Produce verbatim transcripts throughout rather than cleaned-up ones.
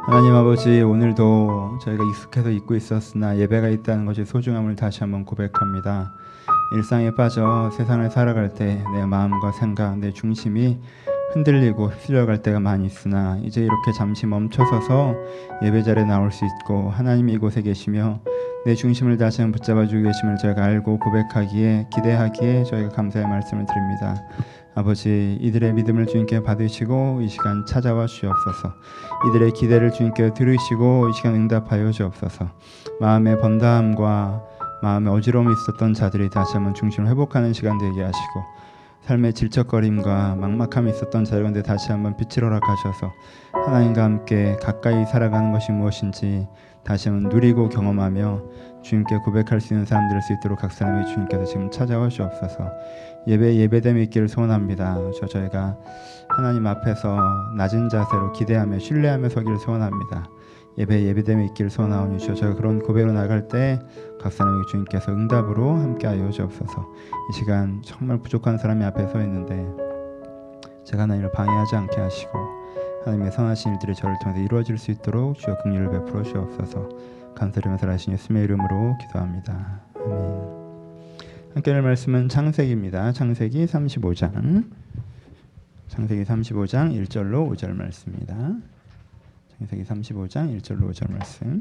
하나님 아버지, 오늘도 저희가 익숙해서 잊고 있었으나 예배가 있다는 것이 소중함을 다시 한번 고백합니다. 일상에 빠져 세상을 살아갈 때 내 마음과 생각, 내 중심이 흔들리고 휩쓸려갈 때가 많이 있으나 이제 이렇게 잠시 멈춰서서 예배 자리에 나올 수 있고 하나님이 이곳에 계시며 내 중심을 다시 한번 붙잡아주고 계심을 저희가 알고 고백하기에, 기대하기에 저희가 감사의 말씀을 드립니다. 아버지, 이들의 믿음을 주님께 받으시고 이 시간 찾아와 주옵소서. 이들의 기대를 주님께 들으시고 이 시간 응답하여 주옵소서. 마음의 번다함과 마음의 어지러움이 있었던 자들이 다시 한번 중심을 회복하는 시간 되게 하시고, 삶의 질척거림과 막막함이 있었던 자들 가운데 다시 한번 빛을 허락하셔서 하나님과 함께 가까이 살아가는 것이 무엇인지 다시 한번 누리고 경험하며 주님께 고백할 수 있는 사람 될 수 있도록 각 사람이 주님께서 지금 찾아와 주옵소서. 예배 예배됨이 있기를 소원합니다. 저 저희가 하나님 앞에서 낮은 자세로 기대하며 신뢰하며 서기를 소원합니다. 예배 예배됨이 있기를 소원하오니 주여, 저희가 그런 고백으로 나갈 때 각 사람에게 주님께서 응답으로 함께하여 주옵소서. 이 시간 정말 부족한 사람이 앞에 서 있는데 제가 하나님을 방해하지 않게 하시고 하나님의 선하신 일들이 저를 통해서 이루어질 수 있도록 주여 긍휼을 베풀어 주옵소서. 감사드리며 살아계신 예수님의 이름으로 기도합니다. 아멘. 함께 할 말씀은 창세기입니다. 창세기 삼십오 장 창세기 삼십오 장 일 절로 오 절 말씀입니다. 창세기 삼십오 장 일 절로 오 절 말씀.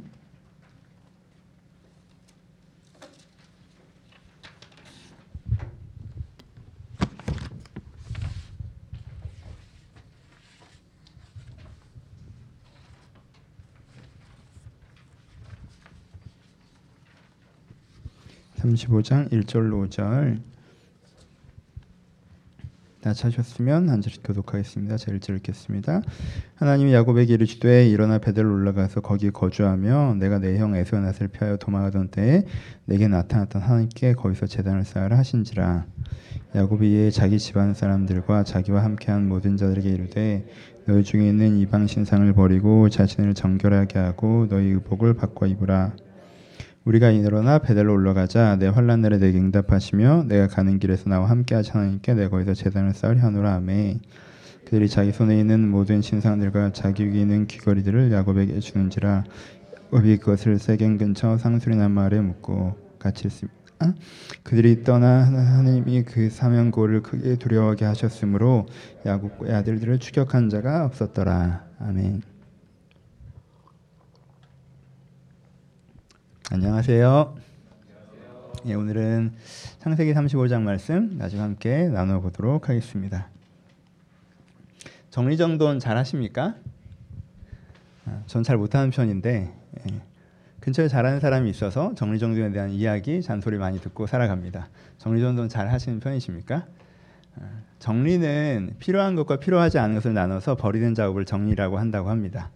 삼십오 장 일 절로 오 절 다 찾으셨으면 한 절씩 교독하겠습니다. 제가 일 절 읽겠습니다. 하나님이 야곱에게 이르시되 일어나 베델로 올라가서 거기 거주하며 내가 내 형 에서의 낫을 피하여 도망하던 때에 내게 나타났던 하나님께 거기서 제단을 쌓으라 하신지라. 야곱이 이에 자기 집안 사람들과 자기와 함께한 모든 자들에게 이르되 너희 중에 있는 이방 신상을 버리고 자신을 정결하게 하고 너희 의복을 바꿔 입으라. 우리가 일어나 베델로 올라가자. 내 환난 날에 내게 응답하시며 내가 가는 길에서 나와 함께하시 하나님께 내가 거기서 제단을 쌓으려 하노라 하매 그들이 자기 손에 있는 모든 신상들과 자기 위에 있는 귀걸이들을 야곱에게 주는지라. 야곱이 그것을 세겜 근처 상수리난 마을에 묻고 같이 있습니다. 그들이 떠나 하나님이 그 사명고를 크게 두려워하게 하셨으므로 야곱의 아들들을 추격한 자가 없었더라. 아멘. 안녕하세요. 예, 오늘은 창세기 삼십오 장 말씀 나중에 함께 나눠보도록 하겠습니다. 정리정돈 잘 하십니까? 아, 전 잘 못하는 편인데 예, 근처에 잘하는 사람이 있어서 정리정돈에 대한 이야기, 잔소리 많이 듣고 살아갑니다. 정리정돈 잘 하시는 편이십니까? 아, 정리는 필요한 것과 필요하지 않은 것을 나눠서 버리는 작업을 정리라고 한다고 합니다.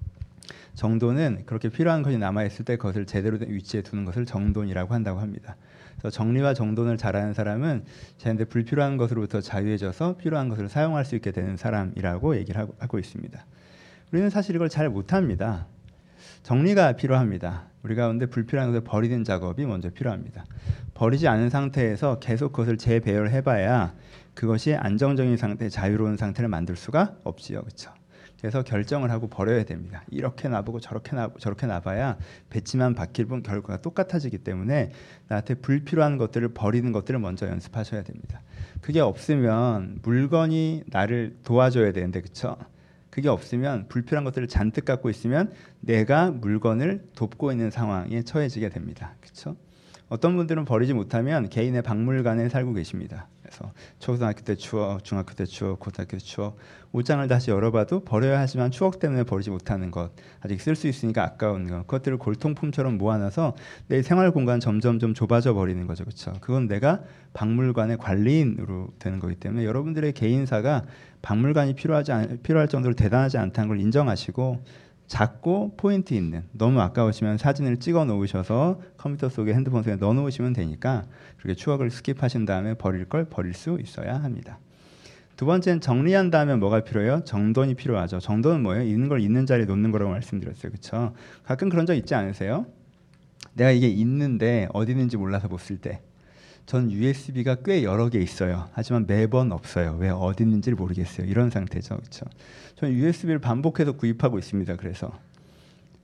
정돈은 그렇게 필요한 것이 남아있을 때 그것을 제대로 된 위치에 두는 것을 정돈이라고 한다고 합니다. 그래서 정리와 정돈을 잘하는 사람은 자신한테 불필요한 것으로부터 자유해져서 필요한 것을 사용할 수 있게 되는 사람이라고 얘기를 하고, 하고 있습니다. 우리는 사실 이걸 잘 못합니다. 정리가 필요합니다. 우리 가운데 불필요한 것을 버리는 작업이 먼저 필요합니다. 버리지 않은 상태에서 계속 그것을 재배열해봐야 그것이 안정적인 상태, 자유로운 상태를 만들 수가 없지요. 그렇죠? 그래서 결정을 하고 버려야 됩니다. 이렇게 놔보고 저렇게 놔 저렇게 놔봐야 배치만 바뀔 뿐 결과가 똑같아지기 때문에 나한테 불필요한 것들을 버리는 것들을 먼저 연습하셔야 됩니다. 그게 없으면 물건이 나를 도와줘야 되는데, 그렇죠? 그게 없으면 불필요한 것들을 잔뜩 갖고 있으면 내가 물건을 돕고 있는 상황에 처해지게 됩니다. 그렇죠? 어떤 분들은 버리지 못하면 개인의 박물관에 살고 계십니다. 그래서 초등학교 때 추억, 중학교 때 추억, 고등학교 때 추억, 옷장을 다시 열어봐도 버려야 하지만 추억 때문에 버리지 못하는 것, 아직 쓸 수 있으니까 아까운 것, 그것들을 골통품처럼 모아놔서 내 생활 공간 점점 좀 좁아져 버리는 거죠. 그렇죠? 그건 내가 박물관의 관리인으로 되는 거기 때문에 여러분들의 개인사가 박물관이 필요하지 않, 필요할 정도로 대단하지 않다는 걸 인정하시고, 작고 포인트 있는, 너무 아까우시면 사진을 찍어 놓으셔서 컴퓨터 속에, 핸드폰 속에 넣어 놓으시면 되니까 그렇게 추억을 스킵하신 다음에 버릴 걸 버릴 수 있어야 합니다. 두 번째는 정리한 다음에 뭐가 필요해요? 정돈이 필요하죠. 정돈은 뭐예요? 있는 걸 있는 자리에 놓는 거라고 말씀드렸어요. 그렇죠? 가끔 그런 적 있지 않으세요? 내가 이게 있는데 어디 있는지 몰라서 못 쓸 때. 전 유에스비가 꽤 여러 개 있어요. 하지만 매번 없어요. 왜 어디 있는지를 모르겠어요. 이런 상태죠. 그렇죠? 저는 유에스비를 반복해서 구입하고 있습니다. 그래서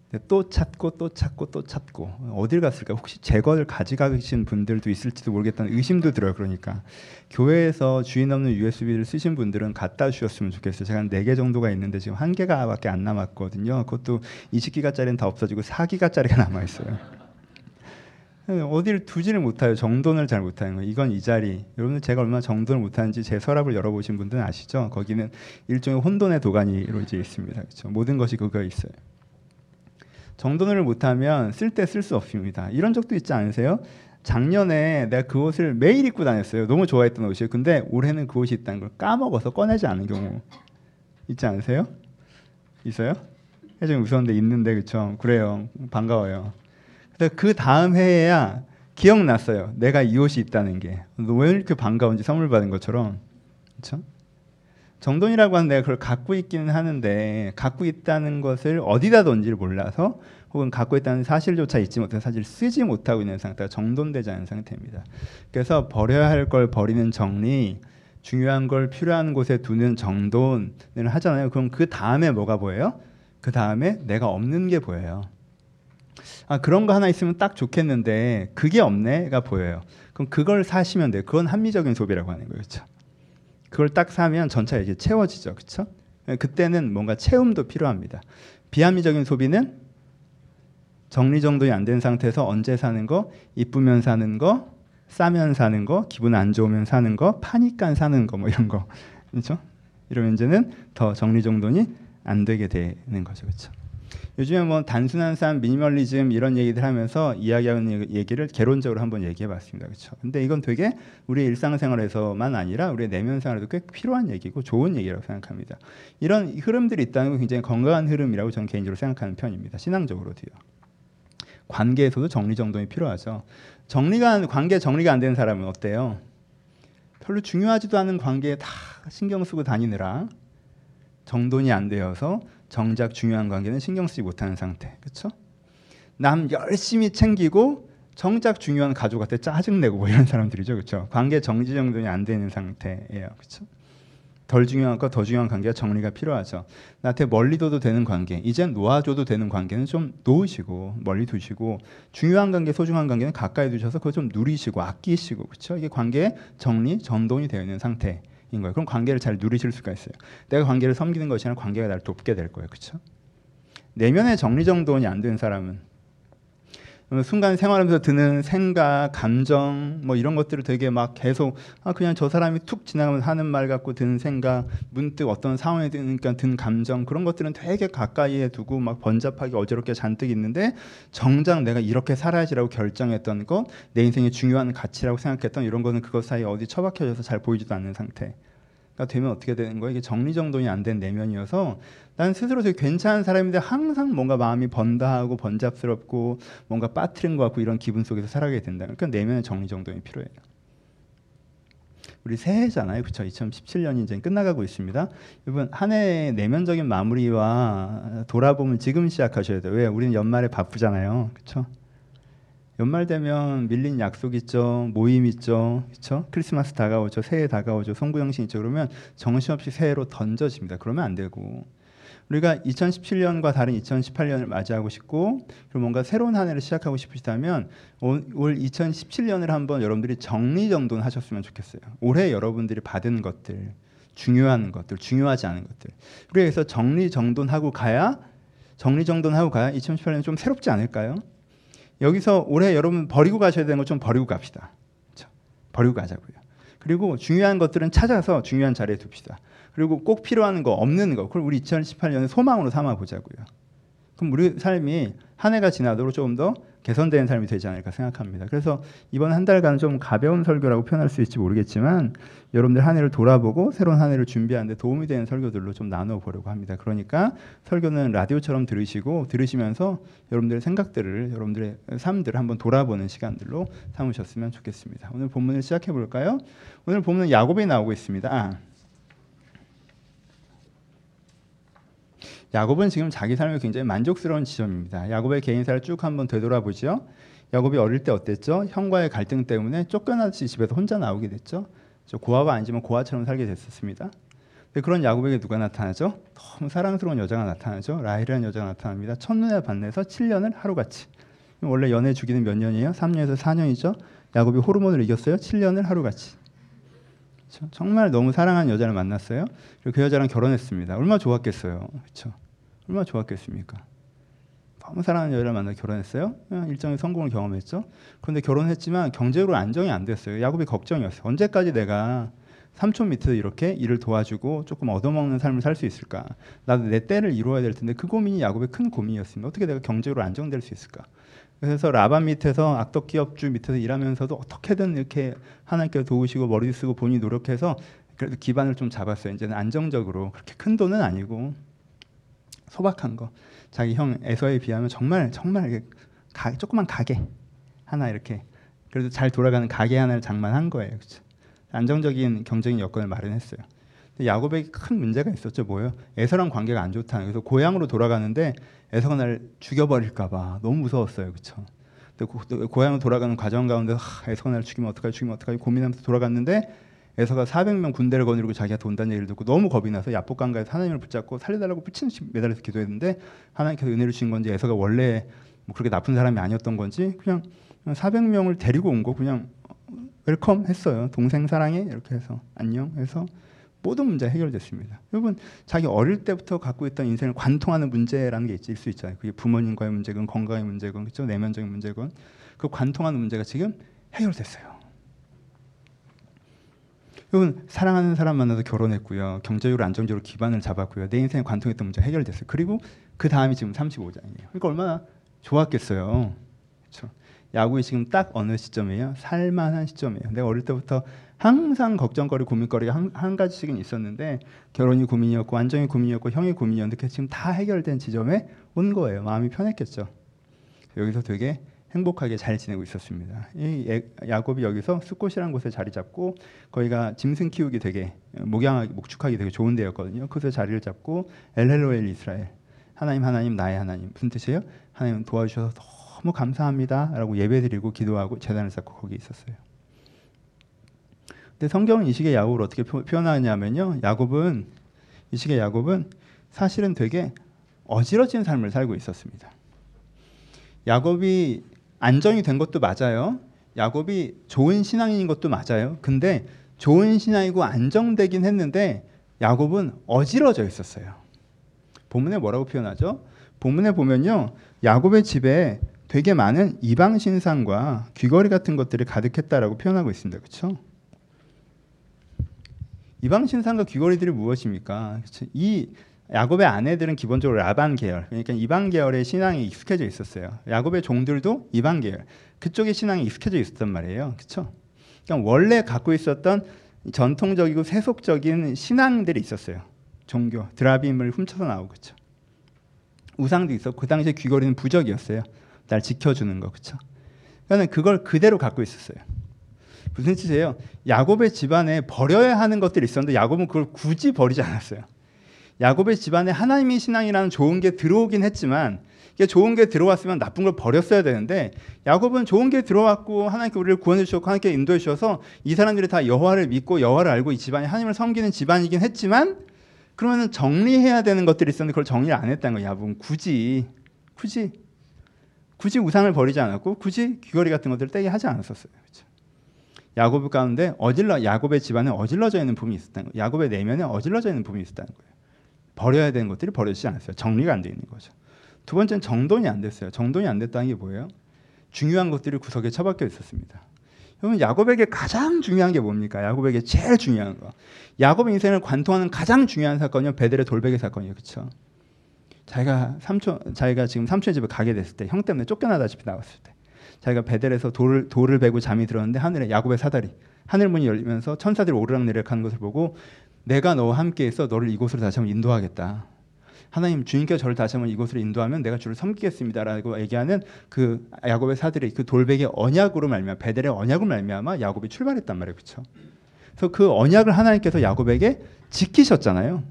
또 찾고 또 찾고 또 찾고 어딜 갔을까? 혹시 제 것을 가져가신 분들도 있을지도 모르겠다는 의심도 들어요. 그러니까 교회에서 주인 없는 유에스비를 쓰신 분들은 갖다 주셨으면 좋겠어요. 제가 한 네 개 정도가 있는데 지금 한 개가밖에 안 남았거든요. 그것도 이십 기가짜리는 다 없어지고 사 기가짜리가 남아 있어요. 어디를 두지를 못해요. 정돈을 잘 못하는 거예요. 이건 이 자리. 여러분들 제가 얼마나 정돈을 못하는지 제 서랍을 열어보신 분들은 아시죠? 거기는 일종의 혼돈의 도가니로 이제 있습니다. 그렇죠? 모든 것이 그거에 있어요. 정돈을 못하면 쓸 때 쓸 수 없습니다. 이런 적도 있지 않으세요? 작년에 내가 그 옷을 매일 입고 다녔어요. 너무 좋아했던 옷이에요. 근데 올해는 그 옷이 있다는 걸 까먹어서 꺼내지 않은 경우 있지 않으세요? 있어요? 좀 무서운데 있는데 그렇죠? 그래요. 반가워요. 근데 그 다음 해에야 기억났어요. 내가 이 옷이 있다는 게. 왜 이렇게 반가운지 선물 받은 것처럼. 그렇죠? 정돈이라고 하는 내가 그걸 갖고 있기는 하는데 갖고 있다는 것을 어디다 던지를 몰라서 혹은 갖고 있다는 사실조차 잊지 못해서 사실 쓰지 못하고 있는 상태가 정돈되지 않은 상태입니다. 그래서 버려야 할 걸 버리는 정리, 중요한 걸 필요한 곳에 두는 정돈을 하잖아요. 그럼 그 다음에 뭐가 보여요? 그 다음에 내가 없는 게 보여요. 아, 그런 거 하나 있으면 딱 좋겠는데 그게 없네가 보여요. 그럼 그걸 사시면 돼요. 그건 합리적인 소비라고 하는 거예요. 그렇죠? 그걸 딱 사면 전체가 이제 채워지죠. 그렇죠? 그때는 뭔가 채움도 필요합니다. 비합리적인 소비는 정리정돈이 안 된 상태에서 언제 사는 거, 이쁘면 사는 거, 싸면 사는 거, 기분 안 좋으면 사는 거, 파니까 사는 거 뭐 이런 거. 그렇죠? 이러면 이제는 더 정리정돈이 안 되게 되는 거죠. 그렇죠? 요즘에 뭐 단순한 삶, 미니멀리즘 이런 얘기들 하면서 이야기하는 얘기를 개론적으로 한번 얘기해봤습니다. 그렇죠? 근데 이건 되게 우리 일상생활에서만 아니라 우리 내면 생활에도 꽤 필요한 얘기고 좋은 얘기라고 생각합니다. 이런 흐름들이 있다는 건 굉장히 건강한 흐름이라고 저는 개인적으로 생각하는 편입니다. 신앙적으로도요. 관계에서도 정리정돈이 필요하죠. 정리가 관계 정리가 안 되는 사람은 어때요? 별로 중요하지도 않은 관계에 다 신경 쓰고 다니느라 정돈이 안 되어서 정작 중요한 관계는 신경 쓰지 못하는 상태. 그렇죠? 남 열심히 챙기고 정작 중요한 가족한테 짜증내고 뭐 이런 사람들이죠. 그렇죠? 관계 정지 정돈이 안 되는 상태예요. 그렇죠? 덜 중요한 거 더 중요한 관계가 정리가 필요하죠. 나한테 멀리 둬도 되는 관계, 이젠 놓아줘도 되는 관계는 좀 놓으시고 멀리 두시고 중요한 관계, 소중한 관계는 가까이 두셔서 그걸 좀 누리시고 아끼시고 그렇죠? 이게 관계 정리, 정돈이 되어 있는 상태. 인 거예요. 그럼 관계를 잘 누리실 수가 있어요. 내가 관계를 섬기는 것이 아니라 관계가 나를 돕게 될 거예요. 그렇죠? 내면의 정리정돈이 안 된 사람은 순간 생활하면서 드는 생각, 감정 뭐 이런 것들을 되게 막 계속 아 그냥 저 사람이 툭 지나가면 하는 말 갖고 드는 생각, 문득 어떤 상황에 드니까 든 감정 그런 것들은 되게 가까이에 두고 막 번잡하게 어지럽게 잔뜩 있는데 정작 내가 이렇게 살아야지라고 결정했던 것, 내 인생의 중요한 가치라고 생각했던 이런 거는 그것 사이에 어디 처박혀져서 잘 보이지도 않는 상태. 되면 어떻게 되는 거예요? 이게 정리정돈이 안 된 내면이어서 난 스스로 되게 괜찮은 사람인데 항상 뭔가 마음이 번다하고 번잡스럽고 뭔가 빠뜨린 것 같고 이런 기분 속에서 살아가게 된다. 그러니까 내면의 정리정돈이 필요해요. 우리 새해잖아요. 그렇죠? 이천십칠 년이 이제 끝나가고 있습니다. 여러분 한 해의 내면적인 마무리와 돌아보면 지금 시작하셔야 돼요. 왜? 우리는 연말에 바쁘잖아요. 그렇죠? 연말 되면 밀린 약속 있죠, 모임 있죠, 그렇죠? 크리스마스 다가오죠, 새해 다가오죠, 송구영신 있죠. 그러면 정신없이 새해로 던져집니다. 그러면 안 되고 우리가 이천십칠 년과 다른 이천십팔 년을 맞이하고 싶고 그리고 뭔가 새로운 한 해를 시작하고 싶으시다면 올 이천십칠 년을 한번 여러분들이 정리정돈 하셨으면 좋겠어요. 올해 여러분들이 받은 것들, 중요한 것들, 중요하지 않은 것들. 그래서 정리정돈하고 가야 정리정돈하고 가야 이천십팔 년이 좀 새롭지 않을까요? 여기서 올해 여러분 버리고 가셔야 되는 거 좀 버리고 갑시다. 그렇죠? 버리고 가자고요. 그리고 중요한 것들은 찾아서 중요한 자리에 둡시다. 그리고 꼭 필요한 거 없는 거 그걸 우리 이천십팔 년의 소망으로 삼아 보자고요. 그럼 우리 삶이 한 해가 지나도록 조금 더 개선되는 삶이 되지 않을까 생각합니다. 그래서 이번 한 달간은 좀 가벼운 설교라고 표현할 수 있을지 모르겠지만 여러분들 한 해를 돌아보고 새로운 한 해를 준비하는 데 도움이 되는 설교들로 좀 나눠보려고 합니다. 그러니까 설교는 라디오처럼 들으시고 들으시면서 여러분들의 생각들을 여러분들의 삶들을 한번 돌아보는 시간들로 삼으셨으면 좋겠습니다. 오늘 본문을 시작해 볼까요? 오늘 본문은 야곱이 나오고 있습니다. 아. 야곱은 지금 자기 삶에 굉장히 만족스러운 지점입니다. 야곱의 개인사를 쭉 한번 되돌아보죠. 야곱이 어릴 때 어땠죠? 형과의 갈등 때문에 쫓겨나듯이 집에서 혼자 나오게 됐죠. 고아가 아니지만 고아처럼 살게 됐었습니다. 그런 야곱에게 누가 나타나죠? 너무 사랑스러운 여자가 나타나죠. 라헬이라는 여자가 나타납니다. 첫눈에 반해서 칠 년을 하루같이. 원래 연애 주기는 몇 년이에요? 삼 년에서 사 년이죠. 야곱이 호르몬을 이겼어요. 칠 년을 하루같이. 그렇죠? 정말 너무 사랑하는 여자를 만났어요. 그리고 그 여자랑 결혼했습니다. 얼마나 좋았겠어요. 그렇죠? 얼마나 좋았겠습니까? 너무 사랑하는 여자를 만나 결혼했어요. 일정의 성공을 경험했죠. 그런데 결혼했지만 경제적으로 안정이 안 됐어요. 야곱이 걱정이었어요. 언제까지 내가 삼촌 밑에서 이렇게 일을 도와주고 조금 얻어먹는 삶을 살 수 있을까? 나도 내 때를 이루어야 될 텐데 그 고민이 야곱의 큰 고민이었습니다. 어떻게 내가 경제적으로 안정될 수 있을까? 그래서 라반 밑에서 악덕 기업주 밑에서 일하면서도 어떻게든 이렇게 하나님께서 도우시고 머리 쓰고 본인이 노력해서 그래도 기반을 좀 잡았어요. 이제는 안정적으로 그렇게 큰 돈은 아니고 소박한 거. 자기 형 에서에 비하면 정말 정말 가, 조그만 가게 하나 이렇게 그래도 잘 돌아가는 가게 하나를 장만한 거예요. 그렇죠? 안정적인 경제적인 여건을 마련했어요. 근데 야곱에게 큰 문제가 있었죠. 뭐예요? 에서랑 관계가 안 좋다는. 그래서 고향으로 돌아가는데 에서가 날 죽여버릴까봐 너무 무서웠어요. 그렇죠? 근데 고향으로 돌아가는 과정 가운데 하, 에서가 날 죽이면 어떡하지 죽이면 어떡하지 고민하면서 돌아갔는데 에서가 사백 명 군대를 거느리고 자기가 돈다는 얘기를 듣고 너무 겁이 나서 야복강가에서 하나님을 붙잡고 살려달라고 미친듯이 매달려서 기도했는데 하나님께서 은혜를 주신 건지 에서가 원래 뭐 그렇게 나쁜 사람이 아니었던 건지 그냥 사백 명을 데리고 온 거 그냥 웰컴 했어요. 동생 사랑해 이렇게 해서 안녕 해서 모든 문제 해결됐습니다. 여러분 자기 어릴 때부터 갖고 있던 인생을 관통하는 문제라는 게 있을 수 있잖아요. 그게 부모님과의 문제건 건강의 문제건 그렇죠? 내면적인 문제건 그 관통하는 문제가 지금 해결됐어요. 여러분 사랑하는 사람 만나서 결혼했고요. 경제적으로 안정적으로 기반을 잡았고요. 내 인생에 관통했던 문제 해결됐어요. 그리고 그 다음이 지금 삼십오 장이에요. 그러니까 얼마나 좋았겠어요. 그렇죠? 야곱이 지금 딱 어느 시점이에요? 살만한 시점이에요. 내가 어릴 때부터 항상 걱정거리, 고민거리가 한, 한 가지씩은 있었는데 결혼이 고민이었고 안정이 고민이었고 형이 고민이었는데 지금 다 해결된 지점에 온 거예요. 마음이 편했겠죠. 여기서 되게 행복하게 잘 지내고 있었습니다. 이 야곱이 여기서 숫곳이라는 곳에 자리 잡고 거기가 짐승 키우기 되게 목양하기, 목축하기 되게 좋은 데였거든요. 그래서 자리를 잡고 엘헬로엘 이스라엘 하나님 하나님 나의 하나님 무슨 뜻이에요? 하나님 도와주셔서 너무 감사합니다 라고 예배드리고 기도하고 제단을 쌓고 거기 있었어요. 근데 성경은 이 시기의 야곱을 어떻게 표현하냐면요. 야곱은 이 시기의 야곱은 사실은 되게 어지러진 삶을 살고 있었습니다. 야곱이 안정이 된 것도 맞아요. 야곱이 좋은 신앙인 것도 맞아요. 근데 좋은 신앙이고 안정되긴 했는데 야곱은 어지러져 있었어요. 본문에 뭐라고 표현하죠? 본문에 보면요. 야곱의 집에 되게 많은 이방 신상과 귀걸이 같은 것들이 가득했다라고 표현하고 있습니다. 그렇죠? 이방 신상과 귀걸이들이 무엇입니까? 그렇죠? 이 야곱의 아내들은 기본적으로 라반 계열, 그러니까 이방 계열의 신앙이 익숙해져 있었어요. 야곱의 종들도 이방 계열, 그쪽의 신앙이 익숙해져 있었단 말이에요. 그렇죠? 그러니까 원래 갖고 있었던 전통적이고 세속적인 신앙들이 있었어요. 종교, 드라빔을 훔쳐서 나오고 그렇죠. 우상도 있었고 그 당시에 귀걸이는 부적이었어요. 날 지켜주는 거 그렇죠. 그러니까 그걸 그대로 갖고 있었어요. 무슨 뜻이에요? 야곱의 집안에 버려야 하는 것들이 있었는데 야곱은 그걸 굳이 버리지 않았어요. 야곱의 집안에 하나님의 신앙이라는 좋은 게 들어오긴 했지만 이게 좋은 게 들어왔으면 나쁜 걸 버렸어야 되는데 야곱은 좋은 게 들어왔고 하나님께 우리를 구원해 주셨고 하나님께 인도해 주셔서 이 사람들이 다 여호와를 믿고 여호와를 알고 이 집안이 하나님을 섬기는 집안이긴 했지만 그러면 정리해야 되는 것들이 있었는데 그걸 정리를 안 했다는 거예요. 야곱은 굳이 굳이 굳이 우상을 버리지 않았고 굳이 귀걸이 같은 것들을 떼게 하지 않았었어요. 그렇죠? 야곱 가운데 어질러 야곱의 집안에 어질러져 있는 부분이 있었다는 거예요. 야곱의 내면에 어질러져 있는 부분이 있었다는 거예요. 버려야 되는 것들이 버려지지 않았어요. 정리가 안 돼 있는 거죠. 두 번째는 정돈이 안 됐어요. 정돈이 안 됐다는 게 뭐예요? 중요한 것들이 구석에 처박혀 있었습니다. 여러분 야곱에게 가장 중요한 게 뭡니까? 야곱에게 제일 중요한 거. 야곱의 인생을 관통하는 가장 중요한 사건이요. 베델의 돌베개 사건이에요. 그렇죠? 자기가 삼촌, 자기가 지금 삼촌의 집에 가게 됐을 때, 형 때문에 쫓겨나다시피 나왔을 때, 자기가 베델에서 돌을 돌을 베고 잠이 들었는데 하늘에 야곱의 사다리, 하늘 문이 열리면서 천사들이 오르락내리락 하는 것을 보고 내가 너와 함께해서 너를 이곳으로 다시 한번 인도하겠다. 하나님 주님께서 저를 다시 한번 이곳으로 인도하면 내가 주를 섬기겠습니다라고 얘기하는 그 야곱의 사들이 그 돌베개 언약으로 말미암아 베델의 언약으로 말미암아 야곱이 출발했단 말이에요. 그렇죠? 그래서 그 언약을 하나님께서 야곱에게 지키셨잖아요.